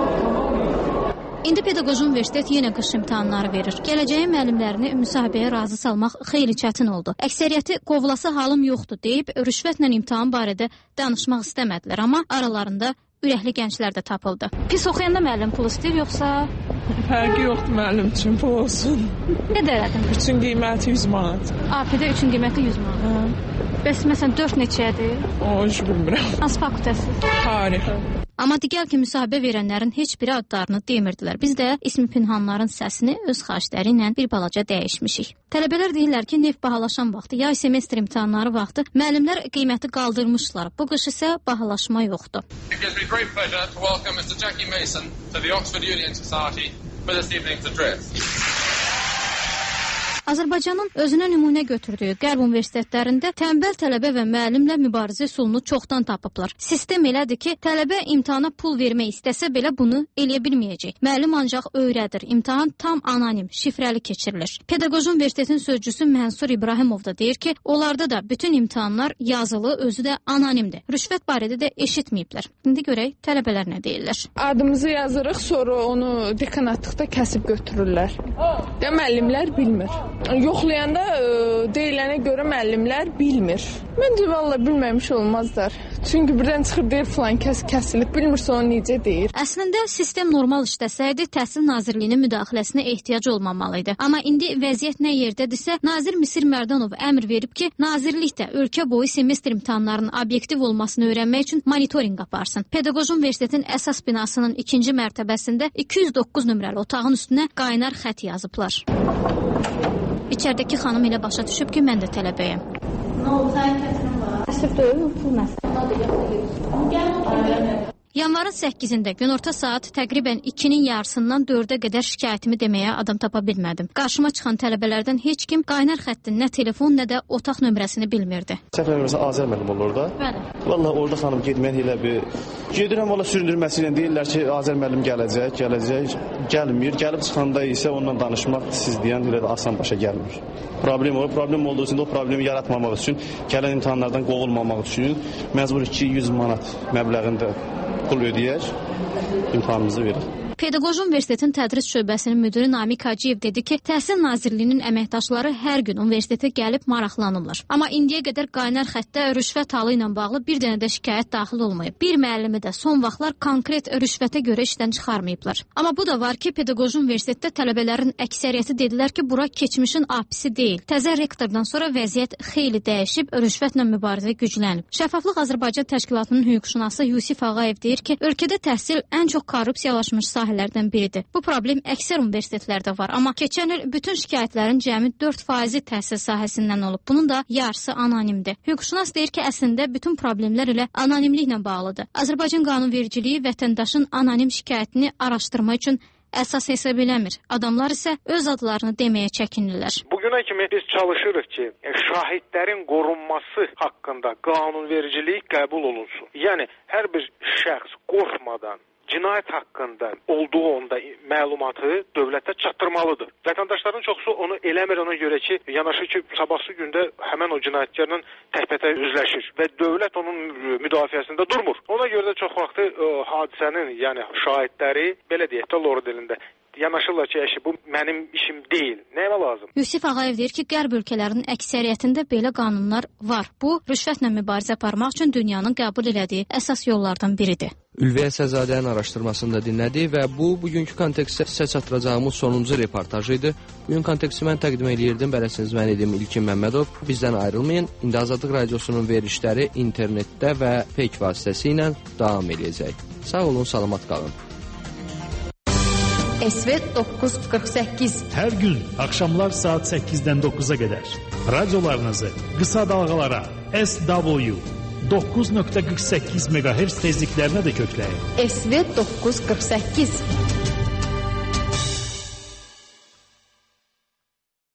Speaker 1: İndi Pedaqoji Universitet yenə qış imtahanları verir. Gələcəyin müəllimlərini müsahibəyə razı salmaq xeyli çətin oldu. Əksəriyyəti qovulası halım yoxdur deyib rüşvətlə imtahan barədə danışmaq istəmədilər, amma aralarında ürəkli gənclər də tapıldı. Pis oxuyanda müəllim pul istəyir yoxsa?
Speaker 4: Fərqi yoxdur müəllim üçün pul olsun.
Speaker 1: Nə dərədin?
Speaker 4: 3-ün qiyməti 100 manat.
Speaker 1: APdə 3-ün qiyməti 100 manat. Bəs məsələn 4 neçədir?
Speaker 4: O, hiç bilmirəm.
Speaker 1: Hansı fakültəsiz?
Speaker 4: Tarix.
Speaker 1: Amma digər ki, müsahibə verənlərin heç biri adlarını demirdilər. Biz də ismi pinhanların səsini öz xahişləri ilə bir balaca dəyişmişik. Tələbələr deyirlər ki, neft bahalaşan vaxtı, yay semestr imtahanları vaxtı müəllimlər qiyməti qaldırmışlar. Bu qış isə bahalaşma yoxdur.
Speaker 5: It gives me great pleasure to welcome Mr. Jackie Mason to the Oxford Union Society for this evening's address.
Speaker 1: Azərbaycanın özünə nümunə götürdüyü Qərb universitetlərində tənbəl tələbə və müəllimlə mübarizə üsulunu çoxdan tapıblar. Sistem elədir ki, tələbə imtahana pul vermək istəsə belə bunu eləyə bilməyəcək. Müəllim ancaq öyrədir. İmtahan tam anonim, şifrəli keçirilir. Pedaqoji Universitetin sözcüsü Mənsur İbrahimov da deyir ki, onlarda da bütün imtahanlar yazılı, özü də anonimdir. Rüşvət barədə də eşitməyiblər. İndi görək tələbələr nə deyirlər.
Speaker 4: Adımızı yazırıq, sonra onu dekanatlıqda kəsib götürürlər. Ya müəllimlər bilmir. Yoxlayanda deyilənə görə müəllimlər bilmir. Məncə valla bilməmiş olmazlar. Çünki birdən çıxır deyir filan kəsilib, bilmirsə onu necə deyir.
Speaker 1: Əslində sistem normal işləsəydi Təhsil Nazirliyinin müdaxiləsinə ehtiyac olmamalıydı. Amma indi vəziyyət nə yerdədirsə, Nazir Misir Mərdanov əmr verib ki, Nazirlikdə ölkə boyu semestr imtahanlarının obyektiv olmasını öyrənmək üçün monitorinq aparsın. Pedaqoji Universitetin əsas binasının 2-ci mərtəbəsində 209 nömrəli otağın üstünə qaynar xətt yazıblar. İçəridəki xanım elə başa düşüb ki, mən də tələbəyəm. Nə oldu, sənin təsirin var? Təsir deyil, pul məsələ. Yanvarın 8-də günorta saat təqribən 2-nin yarısından 4-ə qədər şikayətimi deməyə adam tapa bilmədim. Qarşıma çıxan tələbələrdən heç kim qaynar xəttin nə telefon, nə də otaq nömrəsini bilmirdi.
Speaker 18: Səhv eləmirəmsə Azər müəllim olur orada.
Speaker 1: Bəli.
Speaker 18: Vallahi orada xanım getməyə elə bir gedirəm valla süründürməsi ilə deyirlər ki, Azər müəllim gələcək, gəlmir. Gəlib çıxanda isə onunla danışmaq siz deyən elə də asan başa gəlmir. Problem o, problem olduğu üçün də o problemi yaratmamaq üçün, gələn imtahanlardan qovulmamaq üçün məcbur 200 manat məbləğində pul ödəyək, imtahanımızı verir.
Speaker 1: Pedaqoji Universitetin tədris şöbəsinin müdiri Namiq Hacıyev dedi ki, Təhsil Nazirliyinin əməkdaşları hər gün universitetə gəlib maraqlanırlar. Amma indiyə qədər qaynar xəttə rüşvət halı ilə bağlı bir dənə də şikayət daxil olmayıb. Bir müəllimi də son vaxtlar konkret rüşvətə görə işdən çıxarmayıblar. Amma bu da var ki, Pedaqoji Universitetdə tələbələrin əksəriyyəti dedilər ki, bura keçmişin apisi deyil. Təzə rektordan sonra vəziyyət xeyli dəyişib, rüşvətlə mübarizə güclənib. Şəffaflıq Azərbaycan Təşkilatının hüquqşünası Yusif Ağayev deyir ki, ölkədə təhsil ən çox korrupsiyalaşmış sahələrdən biridir. Bu problem əksər universitetlərdə var, amma keçən il bütün şikayətlərin cəmi 4% təhsil sahəsindən olub. Bunun da yarısı anonimdir. Hüquqşünas deyir ki, əslində bütün problemlər ilə anonimliklə bağlıdır. Azərbaycan qanunvericiliyi vətəndaşın anonim şikayətini araşdırma üçün əsas hesab eləmir. Adamlar isə öz adlarını deməyə çəkinirlər.
Speaker 24: Bugünə kimi biz çalışırıq ki, şahidlərin qorunması haqqında qanunvericilik qəbul olunsun. Yəni, hər bir şəxs qorxmadan cinayət haqqında olduğu onda məlumatı dövlətə çatdırmalıdır. Vətəndaşların çoxusu onu eləmir, ona görə ki, yanaşı ki, sabahsı gündə həmən o cinayətkarla təhbətə üzləşir və dövlət onun müdafiəsində durmur. Ona görə də çox vaxtı hadisənin, yəni şahidləri, belə deyək də lor dilində, yanaşırlar ki, bu mənim işim deyil. Nəyə lazım?
Speaker 1: Yusif Ağayev deyir ki, qərb ölkələrinin əksəriyyətində belə qanunlar var. Bu, rüşvətlə mübarizə aparmaq üçün dünyanın qəbul elədiyi əsas yollardan biridir.
Speaker 8: Ülvi Əsədzadənin araşdırmasını da dinlədik və bu, bugünkü kontekstdə sizə çatdıracağımız sonuncu reportajı idi. Bugün konteksti mən təqdim edirdim, bələsiniz mən edim İlkin Məmmədov. Bizdən ayrılmayın. İndi Azadlıq Radiosunun verilişləri internetdə və fake vasitəsilə davam edəcək. Sağ olun, salamat qalın.
Speaker 2: Esvet 948.
Speaker 6: Hər gün axşamlar saat 8-dən 9-a qədər radiolarınızı qısa dalğalara SW 9.48 MHz tezliklərinə də kökləyin.
Speaker 2: Esvet 948.